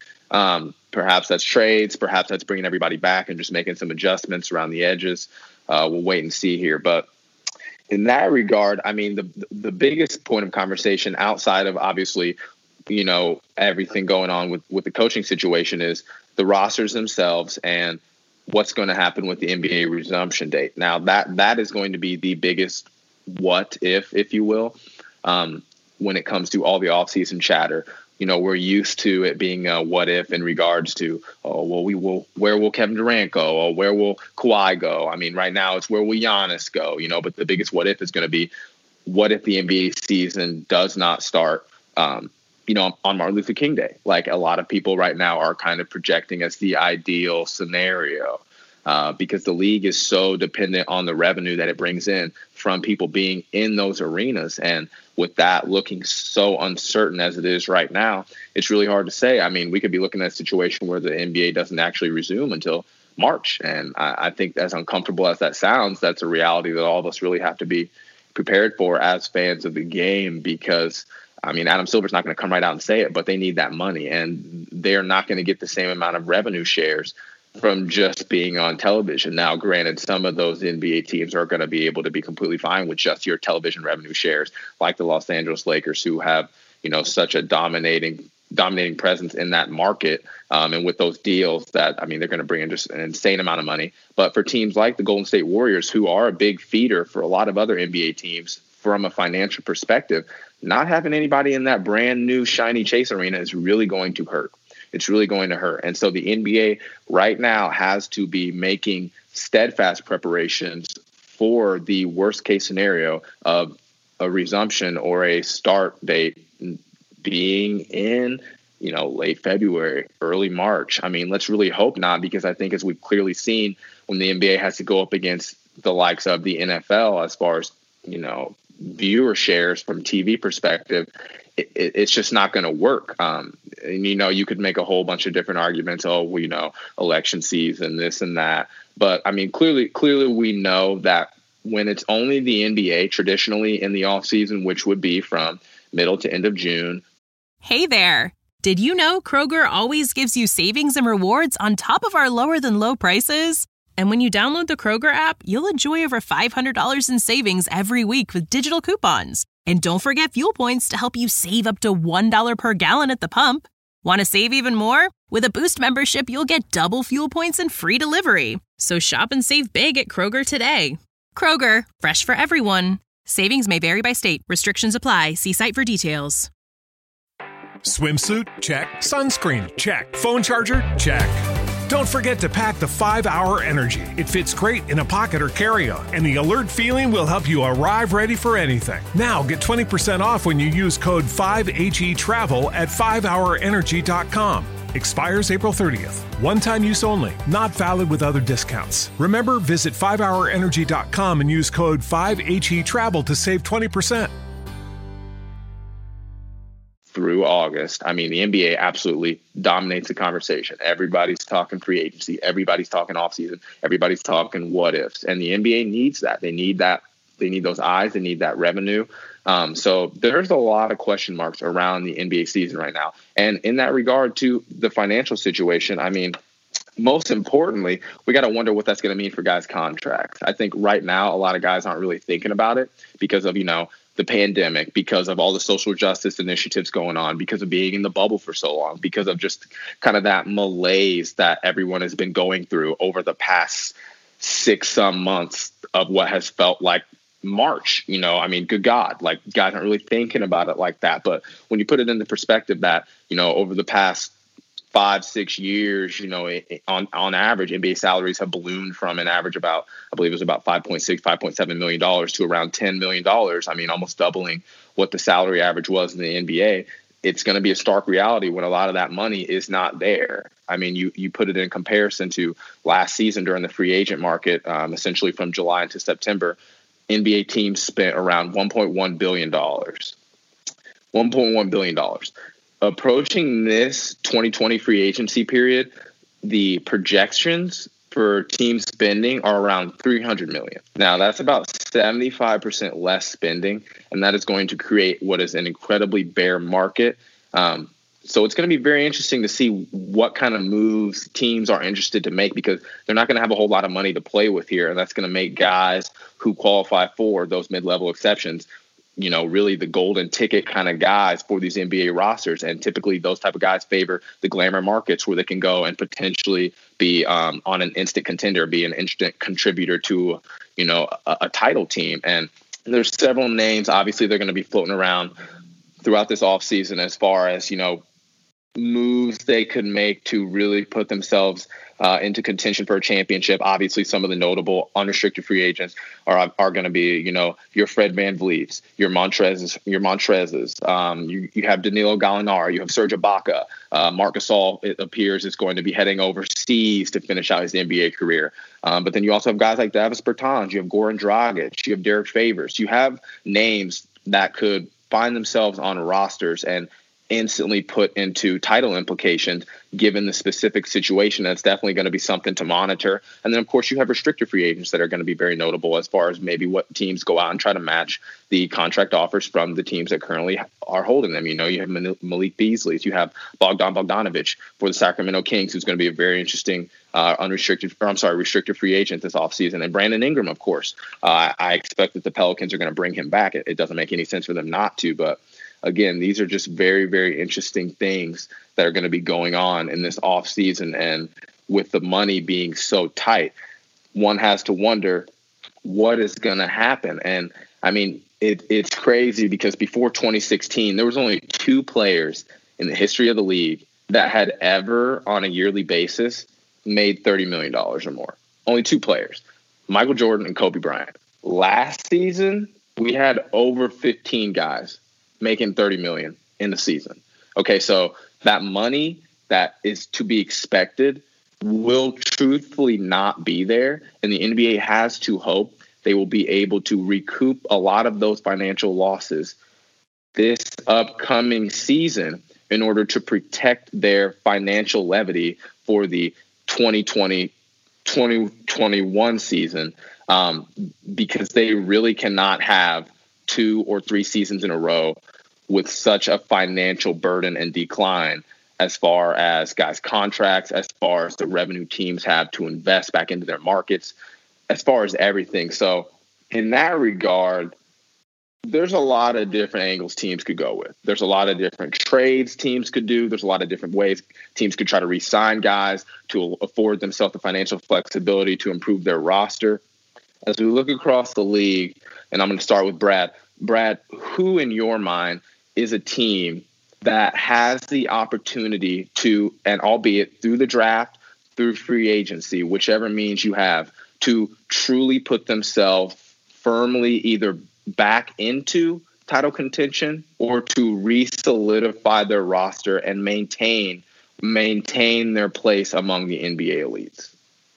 Perhaps that's trades, perhaps that's bringing everybody back and just making some adjustments around the edges. We'll wait and see here. But in that regard, I mean, the biggest point of conversation outside of obviously, everything going on with the coaching situation is the rosters themselves and what's going to happen with the NBA resumption date. Now that is going to be the biggest what if you will, when it comes to all the offseason chatter. We're used to it being a what if in regards to, where will Kevin Durant go? Or where will Kawhi go? I mean, right now it's where will Giannis go? But the biggest what if is going to be, what if the NBA season does not start, on Martin Luther King Day? Like a lot of people right now are kind of projecting as the ideal scenario. Because the league is so dependent on the revenue that it brings in from people being in those arenas. And with that looking so uncertain as it is right now, it's really hard to say. I mean, we could be looking at a situation where the NBA doesn't actually resume until March. And I think as uncomfortable as that sounds, that's a reality that all of us really have to be prepared for as fans of the game, because I mean, Adam Silver's not going to come right out and say it, but they need that money, and they're not going to get the same amount of revenue shares from just being on television. Now, granted, some of those NBA teams are going to be able to be completely fine with just your television revenue shares, like the Los Angeles Lakers, who have, such a dominating presence in that market. And with those deals that, I mean, they're going to bring in just an insane amount of money. But for teams like the Golden State Warriors, who are a big feeder for a lot of other NBA teams from a financial perspective, not having anybody in that brand new shiny Chase Arena is really going to hurt. It's really going to hurt. And so the NBA right now has to be making steadfast preparations for the worst case scenario of a resumption or a start date being in, late February, early March. I mean, let's really hope not, because I think as we've clearly seen when the NBA has to go up against the likes of the NFL as far as, viewer shares from TV perspective, it's just not going to work. And, you could make a whole bunch of different arguments. Election season, this and that. But I mean, clearly we know that when it's only the NBA traditionally in the off season, which would be from middle to end of June. Hey there. Did you know Kroger always gives you savings and rewards on top of our lower than low prices? And when you download the Kroger app, you'll enjoy over $500 in savings every week with digital coupons. And don't forget fuel points to help you save up to $1 per gallon at the pump. Want to save even more? With a Boost membership, you'll get double fuel points and free delivery. So shop and save big at Kroger today. Kroger, fresh for everyone. Savings may vary by state. Restrictions apply. See site for details. Swimsuit? Check. Sunscreen? Check. Phone charger? Check. Don't forget to pack the 5-Hour Energy. It fits great in a pocket or carry-on, and the alert feeling will help you arrive ready for anything. Now get 20% off when you use code 5HETRAVEL at 5hourenergy.com. Expires April 30th. One-time use only. Not valid with other discounts. Remember, visit 5hourenergy.com and use code 5HETRAVEL to save 20%. Through August, I mean, the NBA absolutely dominates the conversation. Everybody's talking free agency. Everybody's talking offseason. Everybody's talking what ifs. And the NBA needs that. They need that. They need those eyes. They need that revenue. So there's a lot of question marks around the NBA season right now. And in that regard to the financial situation, I mean, most importantly, we got to wonder what that's going to mean for guys' contracts. I think right now a lot of guys aren't really thinking about it because of, the pandemic, because of all the social justice initiatives going on, because of being in the bubble for so long, because of just kind of that malaise that everyone has been going through over the past 6 months of what has felt like March. Good God, like guys aren't really thinking about it like that. But when you put it into perspective that, over the past 5-6 years, on average, NBA salaries have ballooned from an average about, I believe it was about $5.7 million to around $10 million. Almost doubling what the salary average was in the NBA. It's going to be a stark reality when a lot of that money is not there. You put it in comparison to last season during the free agent market, essentially from July into September, NBA teams spent around $1.1 billion. $1.1 billion. Approaching this 2020 free agency period, the projections for team spending are around $300 million. Now, that's about 75% less spending, and that is going to create what is an incredibly bear market. So it's going to be very interesting to see what kind of moves teams are interested to make, because they're not going to have a whole lot of money to play with here, and that's going to make guys who qualify for those mid-level exceptions really the golden ticket kind of guys for these NBA rosters. And typically those type of guys favor the glamour markets where they can go and potentially be on an instant contender, be an instant contributor to, a title team. And there's several names, obviously, they're going to be floating around throughout this offseason as far as, moves they could make to really put themselves into contention for a championship. Obviously, some of the notable unrestricted free agents are going to be, your Fred VanVleets, your Montrezes. You have Danilo Gallinari, you have Serge Ibaka. Marc Gasol, it appears, is going to be heading overseas to finish out his NBA career. But then you also have guys like Davis Bertans, you have Goran Dragic, you have Derek Favors. You have names that could find themselves on rosters and instantly put into title implications given the specific situation. That's definitely going to be something to monitor. And then, of course, you have restricted free agents that are going to be very notable as far as maybe what teams go out and try to match the contract offers from the teams that currently are holding them. You have Malik Beasley, you have Bogdan Bogdanovic for the Sacramento Kings, who's going to be a very interesting restricted free agent this offseason. And Brandon Ingram, of course. I expect that the Pelicans are going to bring him back. It doesn't make any sense for them not to, but again, these are just very, very interesting things that are going to be going on in this offseason. And with the money being so tight, one has to wonder what is going to happen. And it's crazy because before 2016, there was only 2 players in the history of the league that had ever on a yearly basis made $30 million or more. Only 2 players, Michael Jordan and Kobe Bryant. Last season, we had over 15 guys making $30 million in the season. Okay, so that money that is to be expected will truthfully not be there, and the NBA has to hope they will be able to recoup a lot of those financial losses this upcoming season in order to protect their financial levity for the 2020-2021 season, because they really cannot have 2 or 3 seasons in a row with such a financial burden and decline as far as guys' contracts, as far as the revenue teams have to invest back into their markets, as far as everything. So in that regard, there's a lot of different angles teams could go with. There's a lot of different trades teams could do. There's a lot of different ways teams could try to re-sign guys to afford themselves the financial flexibility to improve their roster. As we look across the league, and I'm going to start with Brad. Brad, who in your mind is a team that has the opportunity to, and albeit through the draft, through free agency, whichever means you have, to truly put themselves firmly either back into title contention or to re-solidify their roster and maintain their place among the NBA elites?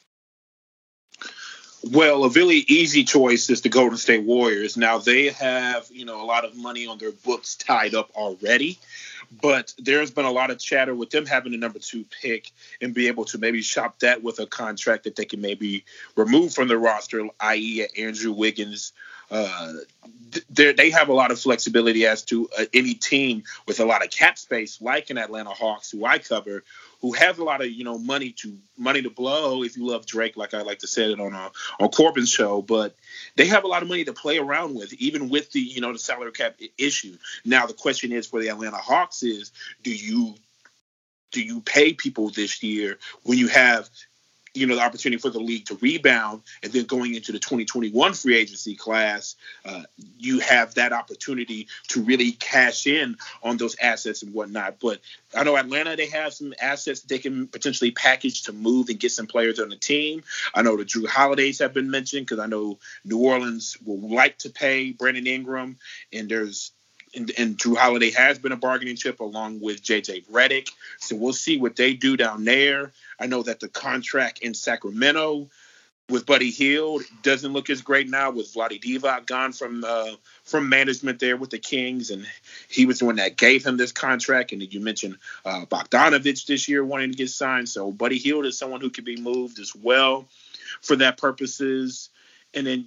Well, a really easy choice is the Golden State Warriors. Now, they have, a lot of money on their books tied up already, but there's been a lot of chatter with them having the number 2 pick and be able to maybe shop that with a contract that they can maybe remove from the roster, i.e. Andrew Wiggins They have a lot of flexibility as to any team with a lot of cap space, like an Atlanta Hawks, who I cover, who have a lot of money to blow. If you love Drake, like I like to say it on Corbin's show, but they have a lot of money to play around with, even with the the salary cap issue. Now the question is for the Atlanta Hawks is, do you pay people this year when you have the opportunity for the league to rebound, and then going into the 2021 free agency class, you have that opportunity to really cash in on those assets and whatnot. But I know Atlanta, they have some assets that they can potentially package to move and get some players on the team. I know the Drew Holidays have been mentioned, because I know New Orleans will like to pay Brandon Ingram, and Drew Holiday has been a bargaining chip along with JJ Redick. So we'll see what they do down there. I know that the contract in Sacramento with Buddy Hield doesn't look as great now, with Vlade Divac gone from management there with the Kings, and he was the one that gave him this contract. And then you mentioned Bogdanovich this year wanting to get signed. So Buddy Hield is someone who can be moved as well for that purposes. And then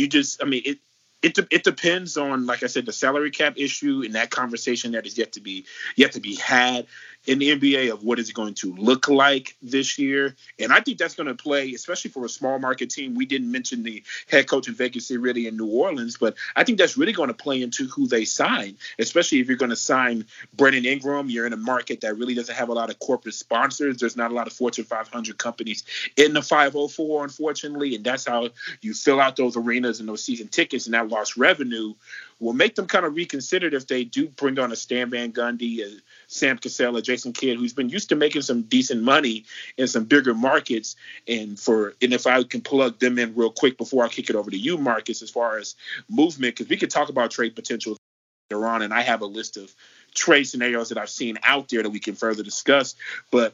it depends on, like I said, the salary cap issue and that conversation that is yet to be had in the NBA of what is it going to look like this year. And I think that's going to play, especially for a small market team. We didn't mention the head coaching vacancy really in New Orleans, but I think that's really going to play into who they sign, especially if you're going to sign Brandon Ingram. You're in a market that really doesn't have a lot of corporate sponsors. There's not a lot of Fortune 500 companies in the 504, unfortunately, and that's how you fill out those arenas and those season tickets, and that lost revenue will make them kind of reconsider if they do bring on a Stan Van Gundy, Sam Cassell, Jason Kidd, who's been used to making some decent money in some bigger markets. And if I can plug them in real quick before I kick it over to you, Marcus, as far as movement, because we could talk about trade potential later on, and I have a list of trade scenarios that I've seen out there that we can further discuss. But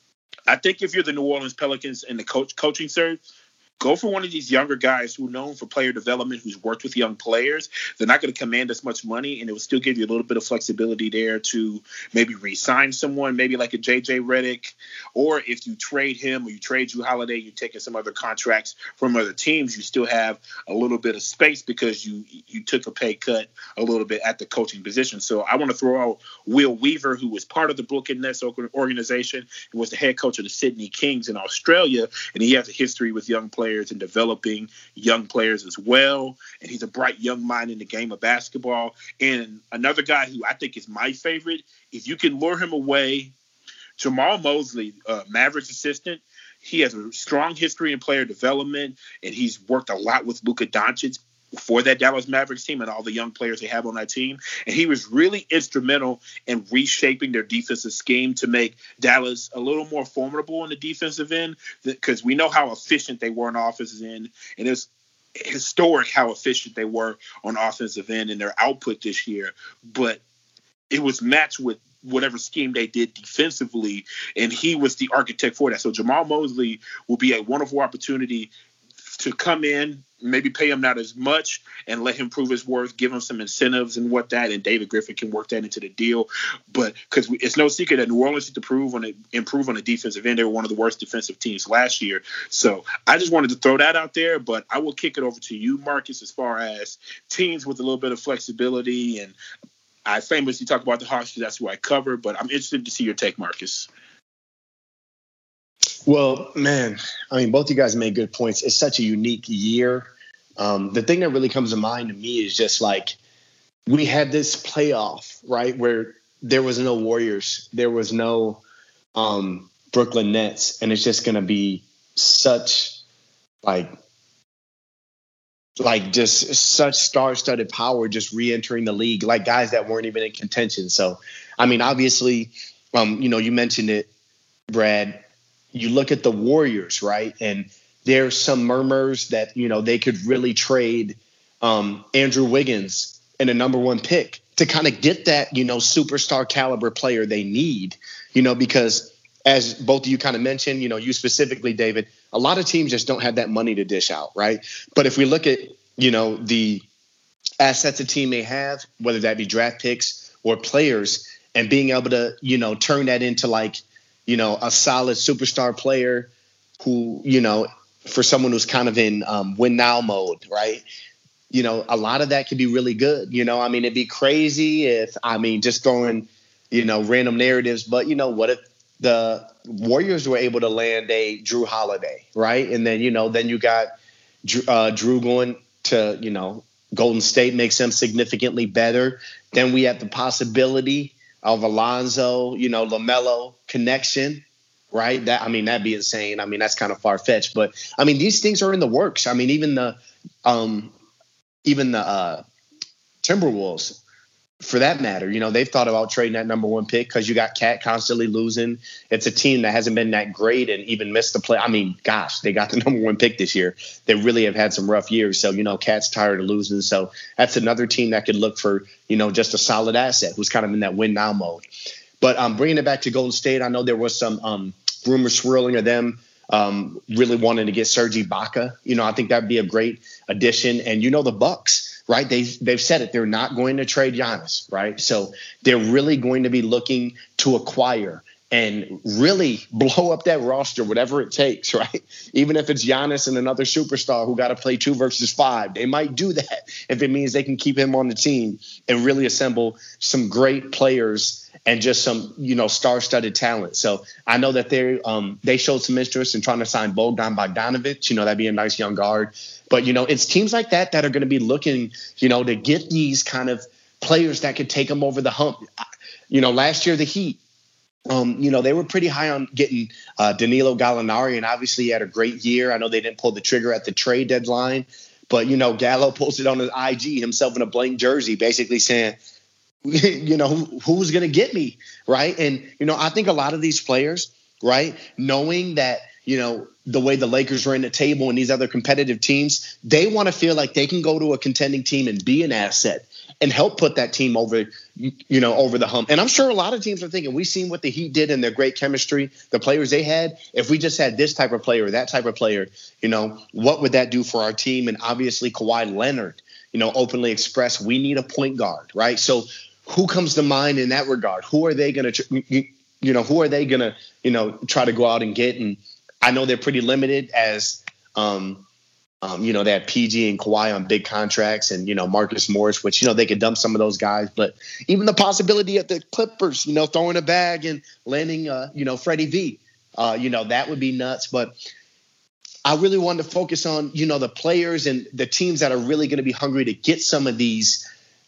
I think if you're the New Orleans Pelicans and the coaching search, go for one of these younger guys who are known for player development, who's worked with young players. They're not going to command as much money, and it will still give you a little bit of flexibility there to maybe re-sign someone, maybe like a JJ Redick. Or if you trade him or you trade Drew Holiday, you're taking some other contracts from other teams, you still have a little bit of space because you took a pay cut a little bit at the coaching position. So I want to throw out Will Weaver, who was part of the Brooklyn Nets organization and was the head coach of the Sydney Kings in Australia, and he has a history with young players and developing young players as well. And he's a bright young mind in the game of basketball. And another guy who I think is my favorite, if you can lure him away, Jamal Mosley, Mavericks assistant. He has a strong history in player development, and he's worked a lot with Luka Doncic for that Dallas Mavericks team and all the young players they have on that team. And he was really instrumental in reshaping their defensive scheme to make Dallas a little more formidable on the defensive end, because we know how efficient they were on the offensive end, and it's historic how efficient they were on offensive end in their output this year. But it was matched with whatever scheme they did defensively, and he was the architect for that. So Jamal Mosley will be a wonderful opportunity to come in, maybe pay him not as much and let him prove his worth, give him some incentives and and David Griffin can work that into the deal. But because it's no secret that New Orleans needs to improve on the defensive end. They were one of the worst defensive teams last year. So I just wanted to throw that out there, but I will kick it over to you, Marcus, as far as teams with a little bit of flexibility. And I famously talk about the Hawks because that's who I cover, but I'm interested to see your take, Marcus. Well, man, I mean, both you guys made good points. It's such a unique year. The thing that really comes to mind to me is just like we had this playoff, right, where there was no Warriors, there was no Brooklyn Nets, and it's just going to be such just such star-studded power just re-entering the league, like guys that weren't even in contention. So, I mean, obviously, you mentioned it, Brad. You look at the Warriors, right? And there's some murmurs that, they could really trade Andrew Wiggins and a number one pick to kind of get that, superstar caliber player they need, because as both of you kind of mentioned, you specifically, David, a lot of teams just don't have that money to dish out, right? But if we look at, the assets a team may have, whether that be draft picks or players, and being able to, turn that into a solid superstar player who, for someone who's kind of in win now mode, right? a lot of that could be really good. I mean, it'd be crazy if, just throwing, random narratives. But, what if the Warriors were able to land a Drew Holiday, right? And then, then you got Drew going to, Golden State makes them significantly better. Then we have the possibility of Alonzo, LaMelo connection, right? That'd be insane. That's kind of far fetched, but these things are in the works. Even the Timberwolves, for that matter, they've thought about trading that number 1 pick because you got Cat constantly losing. It's a team that hasn't been that great and even missed the play. They got the number 1 pick this year. They really have had some rough years. So, Cat's tired of losing. So that's another team that could look for, just a solid asset who's kind of in that win now mode. But bringing it back to Golden State, I know there was some rumors swirling of them really wanting to get Serge Ibaka. I think that'd be a great addition. And, the Bucks. Right. They've said it. They're not going to trade Giannis. Right. So they're really going to be looking to acquire and really blow up that roster, whatever it takes. Right. Even if it's Giannis and another superstar who got to play 2 versus 5, they might do that if it means they can keep him on the team and really assemble some great players and just some, star-studded talent. So I know that they showed some interest in trying to sign Bogdan Bogdanović. That'd be a nice young guard. But, it's teams like that are going to be looking, to get these kind of players that could take them over the hump. Last year, the Heat, they were pretty high on getting Danilo Gallinari, and obviously he had a great year. I know they didn't pull the trigger at the trade deadline, but, Gallo posted on his IG himself in a blank jersey basically saying, who's going to get me, right? And, I think a lot of these players, right, knowing that, the way the Lakers are in the table and these other competitive teams, they want to feel like they can go to a contending team and be an asset and help put that team over, over the hump. And I'm sure a lot of teams are thinking, we've seen what the Heat did and their great chemistry, the players they had. If we just had this type of player or that type of player, what would that do for our team? And obviously Kawhi Leonard, openly expressed, we need a point guard, right? So who comes to mind in that regard? Who are they going to, try to go out and get? And I know they're pretty limited as, they have PG and Kawhi on big contracts and, Marcus Morris, which, they could dump some of those guys. But even the possibility of the Clippers, throwing a bag and landing, Freddie V, that would be nuts. But I really wanted to focus on, the players and the teams that are really going to be hungry to get some of these,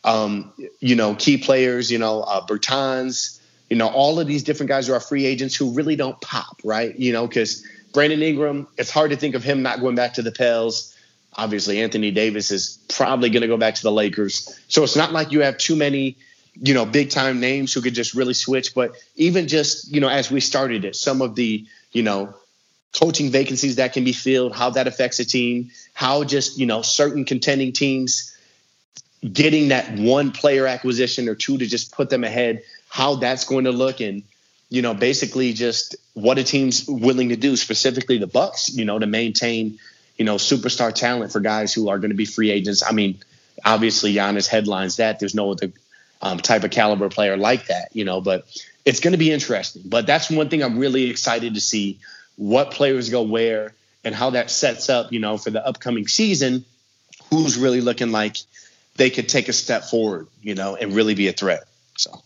key players, Bertans, all of these different guys who are free agents who really don't pop, right? Because Brandon Ingram, it's hard to think of him not going back to the Pels. Obviously, Anthony Davis is probably going to go back to the Lakers. So it's not like you have too many, big time names who could just really switch. But even just, as we started it, some of the, coaching vacancies that can be filled, how that affects a team, how just, certain contending teams getting that one player acquisition or two to just put them ahead, how that's going to look. And, basically just what a team's willing to do, specifically the Bucks, to maintain, superstar talent for guys who are going to be free agents. Obviously Giannis headlines that. There's no other type of caliber player like that, but it's going to be interesting. But that's one thing I'm really excited to see, what players go where and how that sets up, for the upcoming season, who's really looking like they could take a step forward, and really be a threat. So.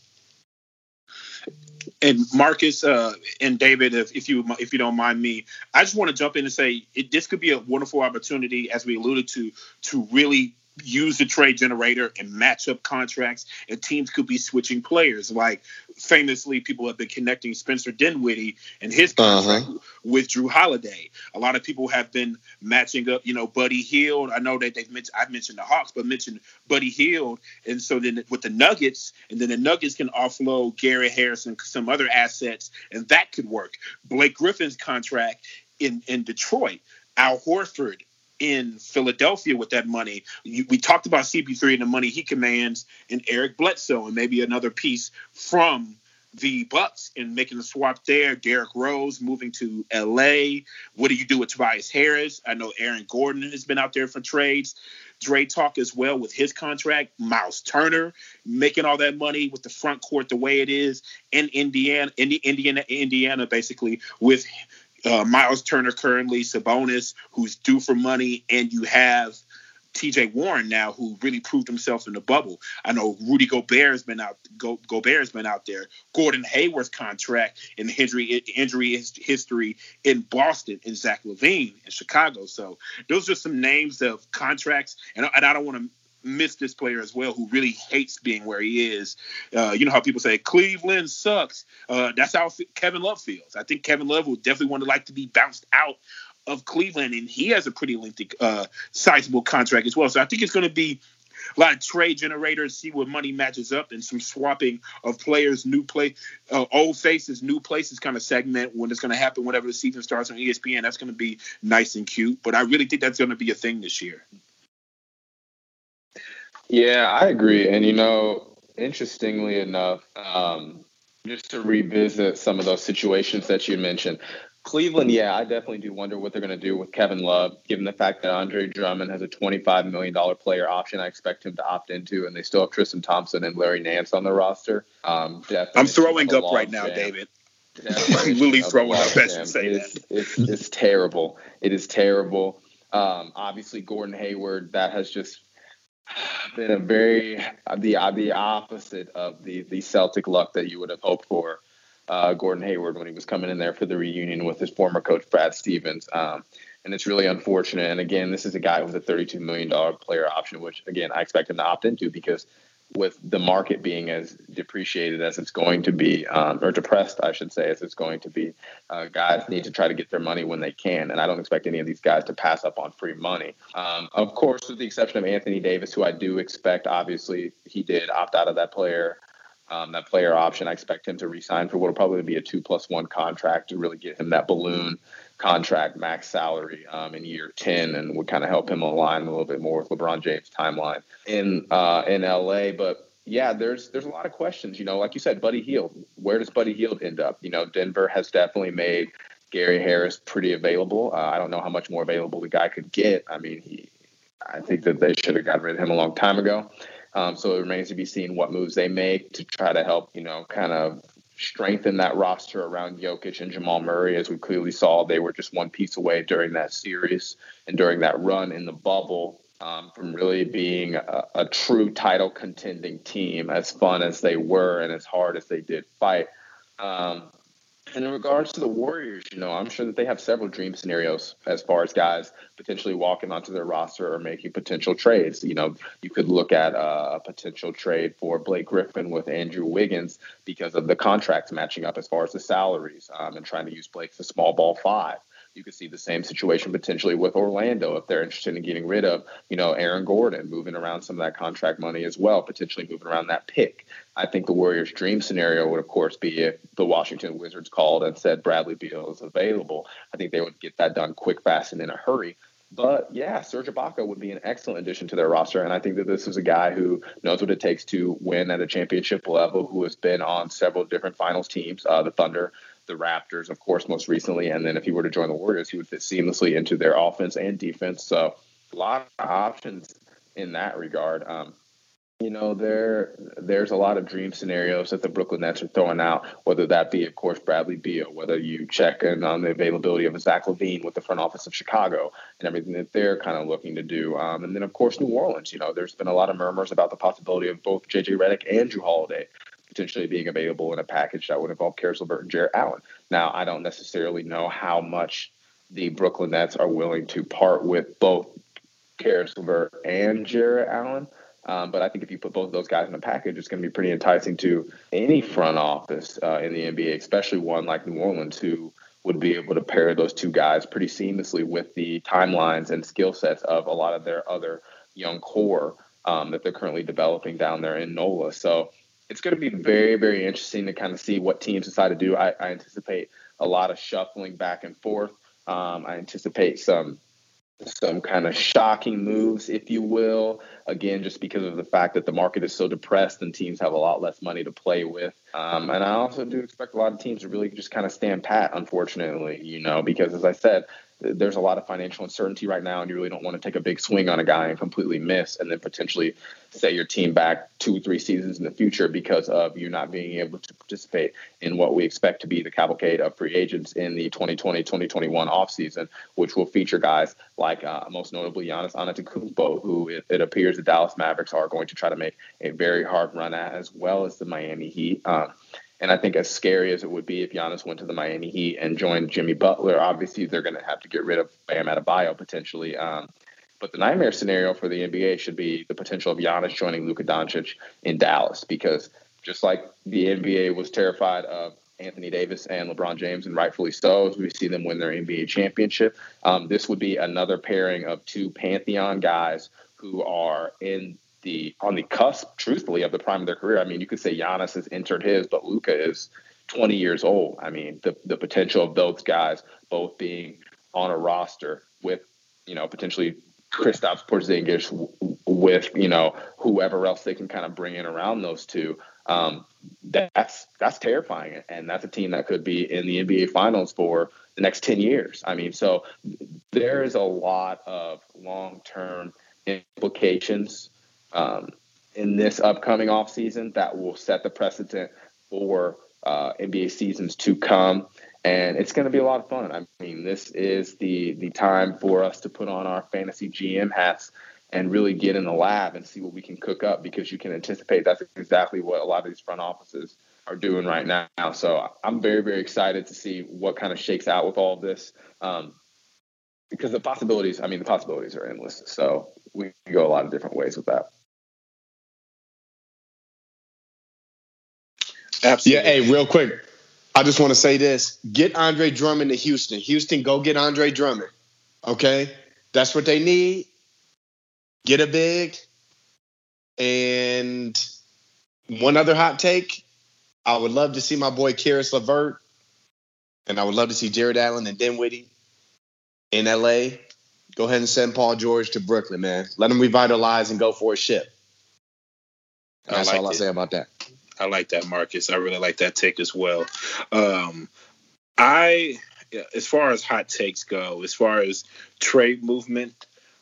And Marcus and David, if you don't mind me, I just want to jump in and say this could be a wonderful opportunity, as we alluded to really use the trade generator and match up contracts, and teams could be switching players. Like famously, people have been connecting Spencer Dinwiddie and his contract with Drew Holiday. A lot of people have been matching up, Buddy Hield. I know that I've mentioned the Hawks, but mentioned Buddy Hield. And so then with the Nuggets, and then the Nuggets can offload Gary Harris and some other assets, and that could work. Blake Griffin's contract in Detroit, Al Horford in Philadelphia with that money. We talked about CP3 and the money he commands, and Eric Bledsoe, and maybe another piece from the Bucks and making the swap there. Derrick Rose moving to LA. What do you do with Tobias Harris? I know Aaron Gordon has been out there for trades. Dre talk as well with his contract. Miles Turner making all that money with the front court the way it is in Indiana basically, with Miles Turner currently, Sabonis, who's due for money, and you have T.J. Warren now, who really proved himself in the bubble. I know Rudy Gobert has been out. Gobert's been out there. Gordon Hayward's contract and injury history in Boston, and Zach LaVine in Chicago. So those are some names of contracts, and I don't want to miss this player as well, who really hates being where he is. You know how people say Cleveland sucks. That's how Kevin Love feels. I think Kevin Love would definitely want to like to be bounced out of Cleveland, and he has a pretty lengthy, sizable contract as well. So I think it's going to be a lot of trade generators, see what money matches up, and some swapping of players, old faces, new places kind of segment when it's going to happen whenever the season starts on ESPN. That's going to be nice and cute, but I really think that's going to be a thing this year. Yeah, I agree. And, interestingly enough, just to revisit some of those situations that you mentioned, Cleveland, yeah, I definitely do wonder what they're going to do with Kevin Love, given the fact that Andre Drummond has a $25 million player option I expect him to opt into, and they still have Tristan Thompson and Larry Nance on the roster. I'm throwing up right now, David. I'm literally throwing up as you say that. It's terrible. It is terrible. Obviously, Gordon Hayward, that has just been the opposite of the Celtic luck that you would have hoped for. Gordon Hayward when he was coming in there for the reunion with his former coach, Brad Stevens. And it's really unfortunate. And again, this is a guy with a $32 million player option, which again, I expect him to opt into because with the market being as depreciated as it's going to be, or depressed, I should say, as it's going to be, guys need to try to get their money when they can. And I don't expect any of these guys to pass up on free money. Of course, with the exception of Anthony Davis, who I do expect, obviously, he did opt out of that player option. I expect him to re-sign for what will probably be a 2+1 contract to really get him that balloon contract max salary in year 10, and would kind of help him align a little bit more with LeBron James' timeline in LA. But yeah, there's a lot of questions. Like you said, Buddy Hield. Where does Buddy Hield end up? Denver has definitely made Gary Harris pretty available. I don't know how much more available the guy could get. I mean, I think that they should have gotten rid of him a long time ago. So it remains to be seen what moves they make to try to help, kind of strengthen that roster around Jokic and Jamal Murray. As we clearly saw, they were just one piece away during that series and during that run in the bubble from really being a true title contending team, as fun as they were and as hard as they did fight. And in regards to the Warriors, I'm sure that they have several dream scenarios as far as guys potentially walking onto their roster or making potential trades. You could look at a potential trade for Blake Griffin with Andrew Wiggins because of the contracts matching up as far as the salaries and trying to use Blake as a small ball five. You could see the same situation potentially with Orlando if they're interested in getting rid of, Aaron Gordon, moving around some of that contract money as well, potentially moving around that pick. I think the Warriors' dream scenario would, of course, be if the Washington Wizards called and said Bradley Beal is available. I think they would get that done quick, fast, and in a hurry. But, yeah, Serge Ibaka would be an excellent addition to their roster, and I think that this is a guy who knows what it takes to win at a championship level, who has been on several different finals teams, the Thunder, the Raptors, of course, most recently. And then if he were to join the Warriors, he would fit seamlessly into their offense and defense. So a lot of options in that regard. There's a lot of dream scenarios that the Brooklyn Nets are throwing out, whether that be, of course, Bradley Beal, whether you check in on the availability of Zach LaVine with the front office of Chicago and everything that they're kind of looking to do. And then, of course, New Orleans. There's been a lot of murmurs about the possibility of both J.J. Redick and Jrue Holiday potentially being available in a package that would involve Caris LeVert and Jarrett Allen. Now, I don't necessarily know how much the Brooklyn Nets are willing to part with both Caris LeVert and Jarrett Allen. But I think if you put both of those guys in a package, it's going to be pretty enticing to any front office in the NBA, especially one like New Orleans, who would be able to pair those two guys pretty seamlessly with the timelines and skill sets of a lot of their other young core that they're currently developing down there in NOLA. So it's going to be very, very interesting to kind of see what teams decide to do. I anticipate a lot of shuffling back and forth. I anticipate some kind of shocking moves, if you will, again, just because of the fact that the market is so depressed and teams have a lot less money to play with. And I also do expect a lot of teams to really just kind of stand pat, unfortunately, because as I said, there's a lot of financial uncertainty right now, and you really don't want to take a big swing on a guy and completely miss and then potentially set your team back 2-3 seasons in the future because of you not being able to participate in what we expect to be the cavalcade of free agents in the 2020-2021 offseason, which will feature guys like most notably Giannis Antetokounmpo, who it appears the Dallas Mavericks are going to try to make a very hard run at, as well as the Miami Heat. And I think as scary as it would be if Giannis went to the Miami Heat and joined Jimmy Butler, obviously they're going to have to get rid of Bam Adebayo potentially. But the nightmare scenario for the NBA should be the potential of Giannis joining Luka Doncic in Dallas, because just like the NBA was terrified of Anthony Davis and LeBron James, and rightfully so, as we see them win their NBA championship, this would be another pairing of two pantheon guys who are on the cusp, truthfully, of the prime of their career. I mean, you could say Giannis has entered his, but Luka is 20 years old. I mean, the potential of those guys both being on a roster with, potentially Kristaps Porzingis, with, whoever else they can kind of bring in around those two. That's terrifying. And that's a team that could be in the NBA Finals for the next 10 years. I mean, so there is a lot of long-term implications in this upcoming offseason that will set the precedent for NBA seasons to come. And it's going to be a lot of fun. I mean, this is the time for us to put on our fantasy GM hats and really get in the lab and see what we can cook up, because you can anticipate that's exactly what a lot of these front offices are doing right now. So I'm very, very excited to see what kind of shakes out with all of this, because the possibilities are endless. So we can go a lot of different ways with that. Absolutely. Yeah, hey, real quick, I just want to say this. Get Andre Drummond to Houston. Houston, go get Andre Drummond. Okay? That's what they need. Get a big. And one other hot take, I would love to see my boy Karis LeVert, and I would love to see Jared Allen and Dinwiddie in L.A. Go ahead and send Paul George to Brooklyn, man. Let him revitalize and go for a ship. And that's all I'll say about that. I like that, Marcus. I really like that take as well. As far as hot takes go, as far as trade movement,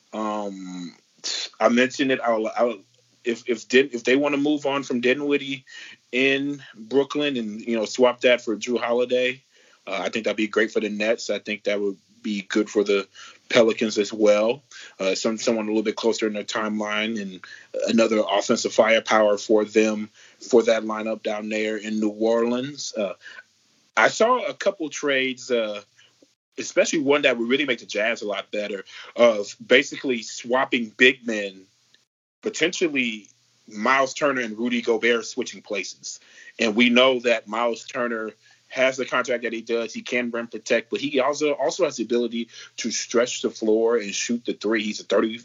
I mentioned it. If they want to move on from Dinwiddie in Brooklyn and swap that for Jrue Holiday, I think that'd be great for the Nets. I think that would be good for the Pelicans as well. Someone a little bit closer in their timeline and another offensive firepower for them for that lineup down there in New Orleans. I saw a couple trades, especially one that would really make the Jazz a lot better, of basically swapping big men, potentially Miles Turner and Rudy Gobert switching places. And we know that Miles Turner has the contract that he does. He can rim protect, but he also has the ability to stretch the floor and shoot the three. He's a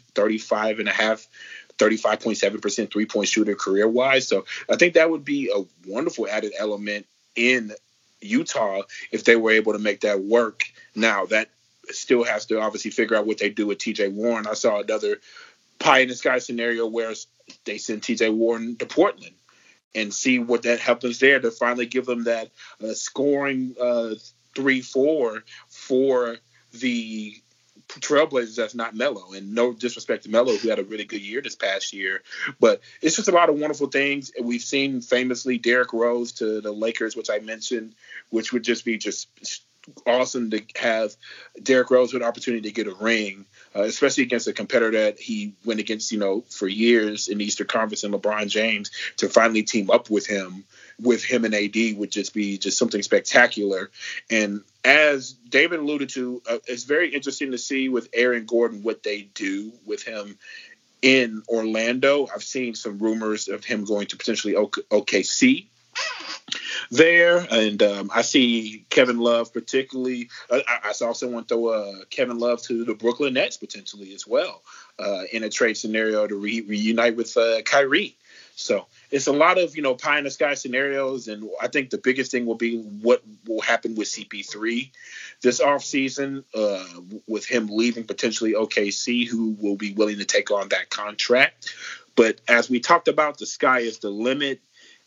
35.7% three-point shooter career-wise. So I think that would be a wonderful added element in Utah if they were able to make that work. Now, that still has to obviously figure out what they do with T.J. Warren. I saw another pie-in-the-sky scenario where they send T.J. Warren to Portland and see what that happens there to finally give them that scoring 3-4 for the Trailblazers. That's not Melo, and no disrespect to Melo, who had a really good year this past year. But it's just a lot of wonderful things. We've seen famously Derrick Rose to the Lakers, which I mentioned, which would just be awesome to have Derrick Rose with an opportunity to get a ring, especially against a competitor that he went against, for years in the Eastern Conference, and LeBron James, to finally team up with him and AD would just be something spectacular. And as David alluded to, it's very interesting to see with Aaron Gordon what they do with him in Orlando. I've seen some rumors of him going to potentially OKC there, and I see Kevin Love particularly. I saw someone throw Kevin Love to the Brooklyn Nets potentially as well in a trade scenario to reunite with Kyrie. So it's a lot of pie in the sky scenarios, and I think the biggest thing will be what will happen with CP3 this offseason, with him leaving potentially OKC, who will be willing to take on that contract. But as we talked about, the sky is the limit.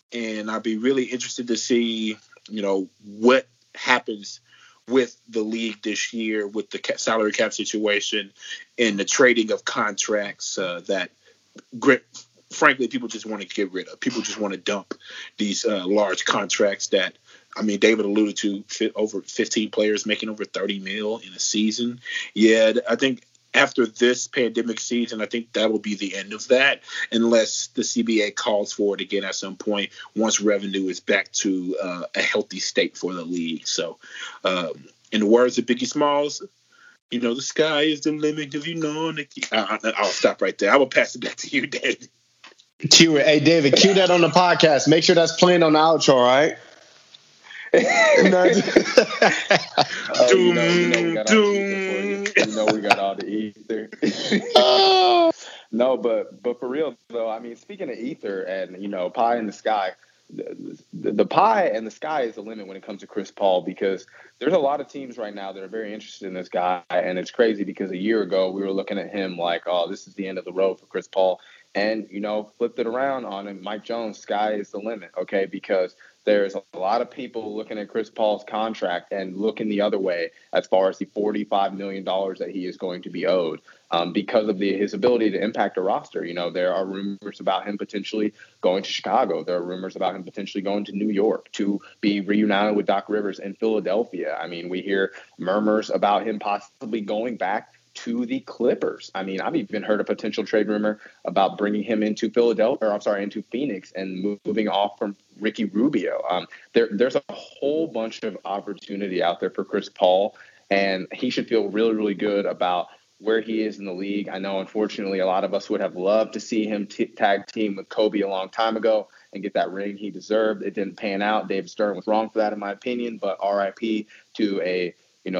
and I'd be really interested to see, what happens with the league this year with the salary cap situation and the trading of contracts that, frankly, people just want to get rid of. People just want to dump these large contracts that, David alluded to, over 15 players making over $30 million in a season. Yeah, I think after this pandemic season, I think that will be the end of that, unless the CBA calls for it again at some point once revenue is back to a healthy state for the league. So, in the words of Biggie Smalls, the sky is the limit if I'll stop right there. I will pass it back to you, David. Cue it. Hey, David, cue that on the podcast. Make sure that's playing on the outro, all right? We got all the ether. No, but for real though, speaking of ether and pie in the sky, the pie and the sky is the limit when it comes to Chris Paul, because there's a lot of teams right now that are very interested in this guy, and it's crazy because a year ago we were looking at him like, oh, this is the end of the road for Chris Paul, and flipped it around on him. Mike Jones, sky is the limit, okay, because there's a lot of people looking at Chris Paul's contract and looking the other way as far as the $45 million that he is going to be owed because of his ability to impact a roster. There are rumors about him potentially going to Chicago. There are rumors about him potentially going to New York to be reunited with Doc Rivers in Philadelphia. We hear murmurs about him possibly going back to the Clippers. I've even heard a potential trade rumor about bringing him into into Phoenix and moving off from Ricky Rubio. There's a whole bunch of opportunity out there for Chris Paul, and he should feel really, really good about where he is in the league. I know, unfortunately, a lot of us would have loved to see him tag team with Kobe a long time ago and get that ring he deserved. It didn't pan out. David Stern was wrong for that, in my opinion, but RIP to a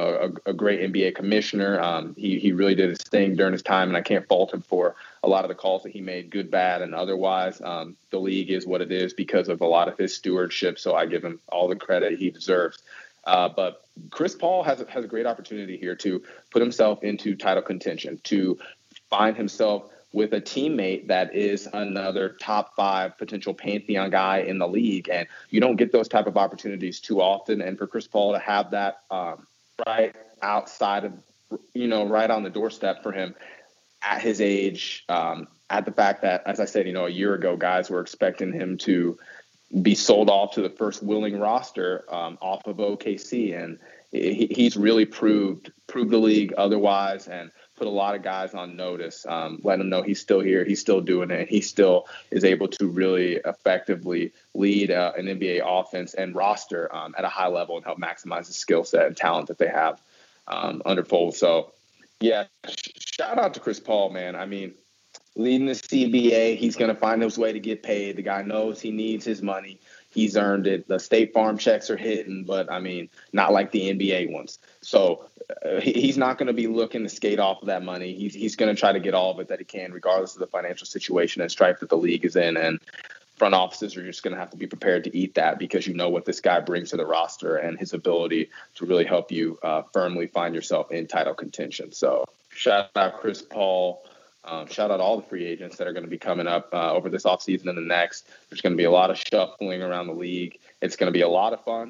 great NBA commissioner. He really did his thing during his time, and I can't fault him for a lot of the calls that he made, good, bad, and otherwise. The league is what it is because of a lot of his stewardship, so I give him all the credit he deserves. But Chris Paul has a great opportunity here to put himself into title contention, to find himself with a teammate that is another top 5 potential pantheon guy in the league. And you don't get those type of opportunities too often. And for Chris Paul to have that right outside of, right on the doorstep for him at his age, at the fact that, as I said, a year ago, guys were expecting him to be sold off to the first willing roster off of OKC. And he's really proved the league otherwise and put a lot of guys on notice, letting them know he's still here, he's still doing it, he still is able to really effectively lead an NBA offense and roster at a high level and help maximize the skill set and talent that they have under Foles. So, yeah, shout out to Chris Paul, man. Leading the CBA, he's going to find his way to get paid. The guy knows he needs his money. He's earned it. The State Farm checks are hitting, but not like the NBA ones. So he's not going to be looking to skate off of that money. He's going to try to get all of it that he can, regardless of the financial situation and strife that the league is in. And front offices are just going to have to be prepared to eat that because you know what this guy brings to the roster and his ability to really help you firmly find yourself in title contention. So shout out Chris Paul. Shout out all the free agents that are going to be coming up over this offseason and the next. There's going to be a lot of shuffling around the league. It's going to be a lot of fun.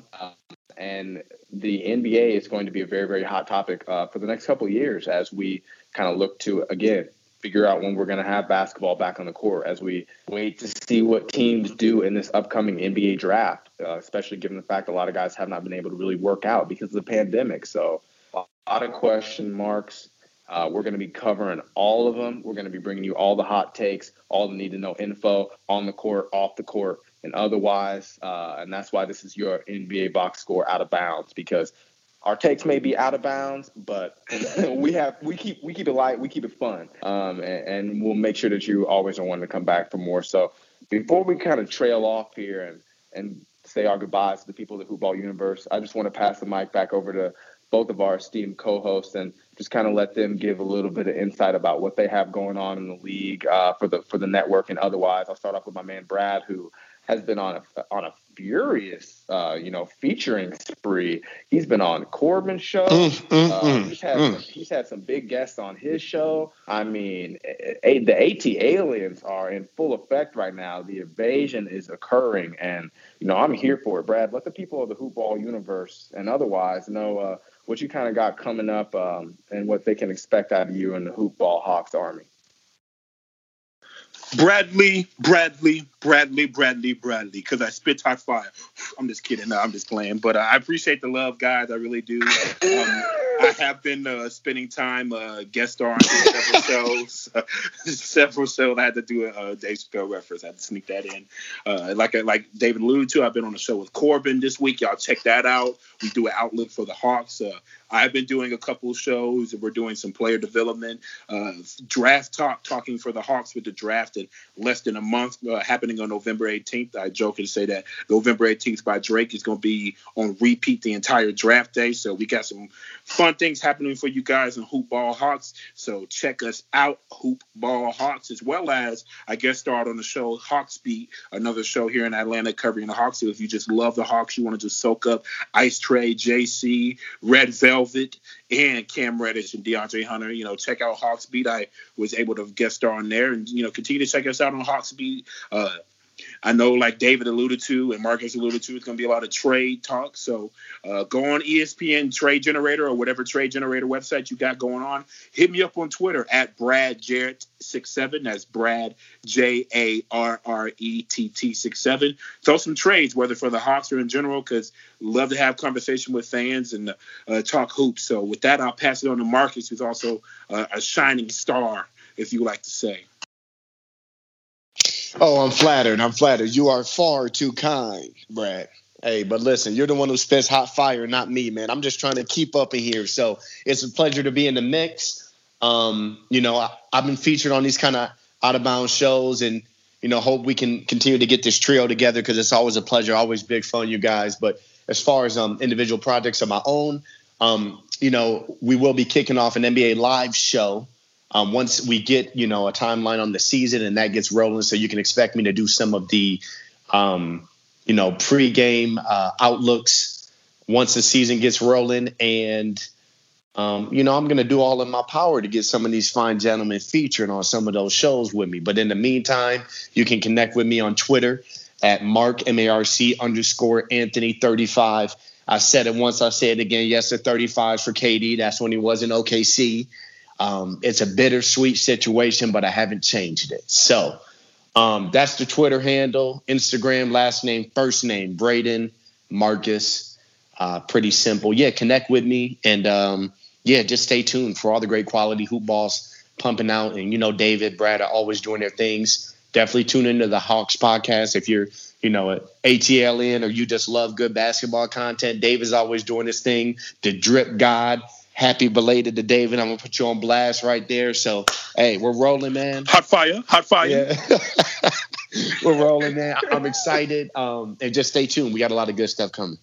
And the NBA is going to be a very, very hot topic for the next couple of years as we kind of look to, again, figure out when we're going to have basketball back on the court, as we wait to see what teams do in this upcoming NBA draft, especially given the fact a lot of guys have not been able to really work out because of the pandemic. So a lot of question marks. We're going to be covering all of them. We're going to be bringing you all the hot takes, all the need-to-know info on the court, off the court, and otherwise. And that's why this is your NBA box score out of bounds, because our takes may be out of bounds, but we keep it light, we keep it fun, and we'll make sure that you always are wanting to come back for more. So before we kind of trail off here and say our goodbyes to the people of the Hoopball universe, I just want to pass the mic back over to both of our esteemed co-hosts and just kind of let them give a little bit of insight about what they have going on in the league for the network and otherwise. I'll start off with my man Brad, who has been on a furious, featuring spree. He's been on Corbin's show. He's had some big guests on his show. I mean, the AT aliens are in full effect right now. The invasion is occurring, and I'm here for it. Brad, let the people of the Hoopball universe and otherwise know what you kind of got coming up and what they can expect out of you in the Hoopball Hawks Army. Bradley, because I spit hot fire. I'm just kidding. No, I'm just playing. But I appreciate the love, guys. I really do. I have been spending time guest starring several shows. Several shows. I had to do a Dave Chappelle reference. I had to sneak that in. Like David alluded to, I've been on a show with Corbin this week. Y'all check that out. We do an outlook for the Hawks. I've been doing a couple of shows. We're doing some player development, draft talking for the Hawks with the draft in less than a month, happening on November 18th. I joke and say that November 18th by Drake is going to be on repeat the entire draft day. So we got some fun things happening for you guys in Hoopball Hawks. So check us out, Hoopball Hawks, as well as I guest starred on the show Hawks Beat, another show here in Atlanta covering the Hawks. So if you just love the Hawks, you want to just soak up Ice Trey, JC, Red Velvet, and Cam Reddish and DeAndre Hunter, check out Hawks Beat. I was able to guest star on there, and continue to check us out on Hawks Beat. I know, like David alluded to and Marcus alluded to, it's going to be a lot of trade talk. So go on ESPN Trade Generator or whatever trade generator website you got going on. Hit me up on Twitter at Brad Jarrett67. That's Brad JARRETT67. Throw some trades, whether for the Hawks or in general, because love to have conversation with fans and talk hoops. So with that, I'll pass it on to Marcus, who's also a shining star, if you like to say. Oh, I'm flattered. You are far too kind, Brad. Hey, but listen, you're the one who spits hot fire, not me, man. I'm just trying to keep up in here. So it's a pleasure to be in the mix. I've been featured on these kind of out-of-bounds shows and, hope we can continue to get this trio together because it's always a pleasure, always big fun, you guys. But as far as individual projects of my own, we will be kicking off an NBA Live show. Once we get, a timeline on the season and that gets rolling, so you can expect me to do some of the, pregame outlooks once the season gets rolling. And, I'm going to do all in my power to get some of these fine gentlemen featured on some of those shows with me. But in the meantime, you can connect with me on Twitter at Mark_Anthony35. I said it once, I say it again. Yes, the 35 for KD. That's when he was in OKC. It's a bittersweet situation, but I haven't changed it. So that's the Twitter handle. Instagram, last name, first name, Braden Marcus. Pretty simple. Yeah, connect with me. And, just stay tuned for all the great quality hoop balls pumping out. And, David, Brad are always doing their things. Definitely tune into the Hawks podcast if you're, an ATLN or you just love good basketball content. David's always doing his thing. The Drip God. Happy belated to David. I'm going to put you on blast right there. So, hey, we're rolling, man. Hot fire. Yeah. We're rolling, man. I'm excited. And just stay tuned. We got a lot of good stuff coming.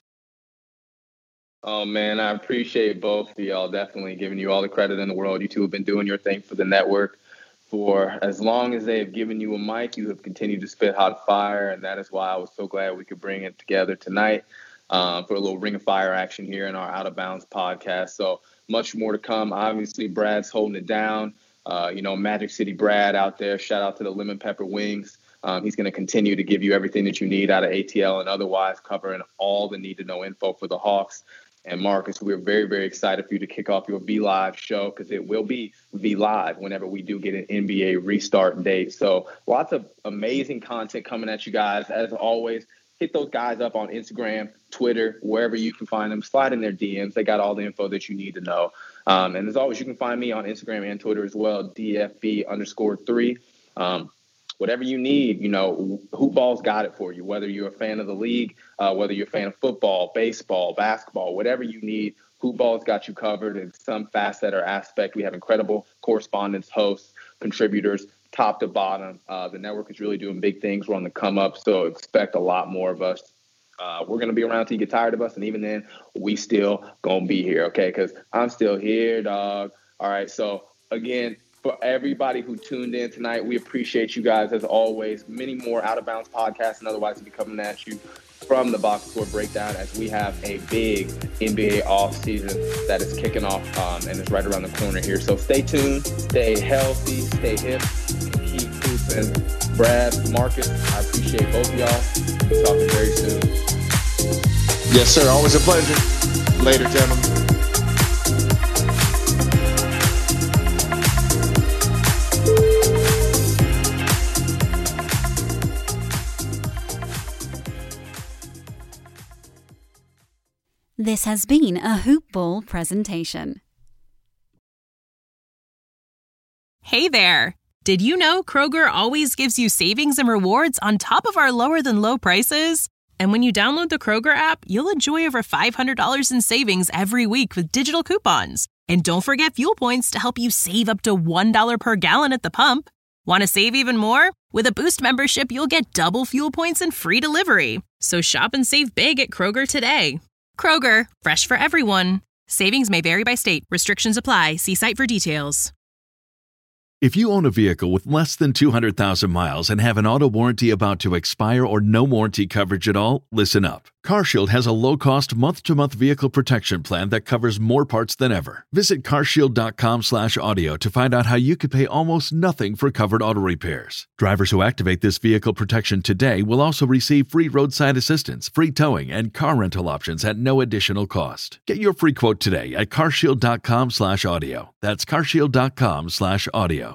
Oh, man, I appreciate both of y'all. Definitely giving you all the credit in the world. You two have been doing your thing for the network for as long as they have given you a mic. You have continued to spit hot fire, and that is why I was so glad we could bring it together tonight. For a little Ring of Fire action here in our Out of Bounds podcast. So much more to come. Obviously, Brad's holding it down. Magic City Brad out there. Shout out to the Lemon Pepper Wings. He's going to continue to give you everything that you need out of ATL and otherwise, covering all the need-to-know info for the Hawks. And Marcus, we're very, very excited for you to kick off your V Live show because it will be V Live whenever we do get an NBA restart date. So lots of amazing content coming at you guys. As always, hit those guys up on Instagram, Twitter, wherever you can find them. Slide in their DMs. They got all the info that you need to know. And as always, you can find me on Instagram and Twitter as well, DFB_3. Whatever you need, Hoopball's got it for you. Whether you're a fan of the league, whether you're a fan of football, baseball, basketball, whatever you need, Hoopball's got you covered in some facet or aspect. We have incredible correspondents, hosts, contributors, top to bottom. The network is really doing big things. We're on the come up, so expect a lot more of us. We're going to be around till you get tired of us, and even then, we still going to be here, okay? Because I'm still here, dog. All right, so again, for everybody who tuned in tonight. We appreciate you guys as always. Many more Out of Bounds podcasts and otherwise will be coming at you from the Box Score Breakdown as we have a big NBA offseason that is kicking off and is right around the corner here. So stay tuned, stay healthy, stay hip, and keep hooping. Brad, Marcus, I appreciate both of y'all. We'll be talking very soon. Yes, sir. Always a pleasure. Later, gentlemen. This has been a Hoop Ball presentation. Hey there! Did you know Kroger always gives you savings and rewards on top of our lower than low prices? And when you download the Kroger app, you'll enjoy over $500 in savings every week with digital coupons. And don't forget fuel points to help you save up to $1 per gallon at the pump. Want to save even more? With a Boost membership, you'll get double fuel points and free delivery. So shop and save big at Kroger today. Kroger, fresh for everyone. Savings may vary by state. Restrictions apply. See site for details. If you own a vehicle with less than 200,000 miles and have an auto warranty about to expire or no warranty coverage at all, listen up. CarShield has a low-cost month-to-month vehicle protection plan that covers more parts than ever. Visit carshield.com/audio to find out how you could pay almost nothing for covered auto repairs. Drivers who activate this vehicle protection today will also receive free roadside assistance, free towing, and car rental options at no additional cost. Get your free quote today at carshield.com/audio. That's carshield.com/audio.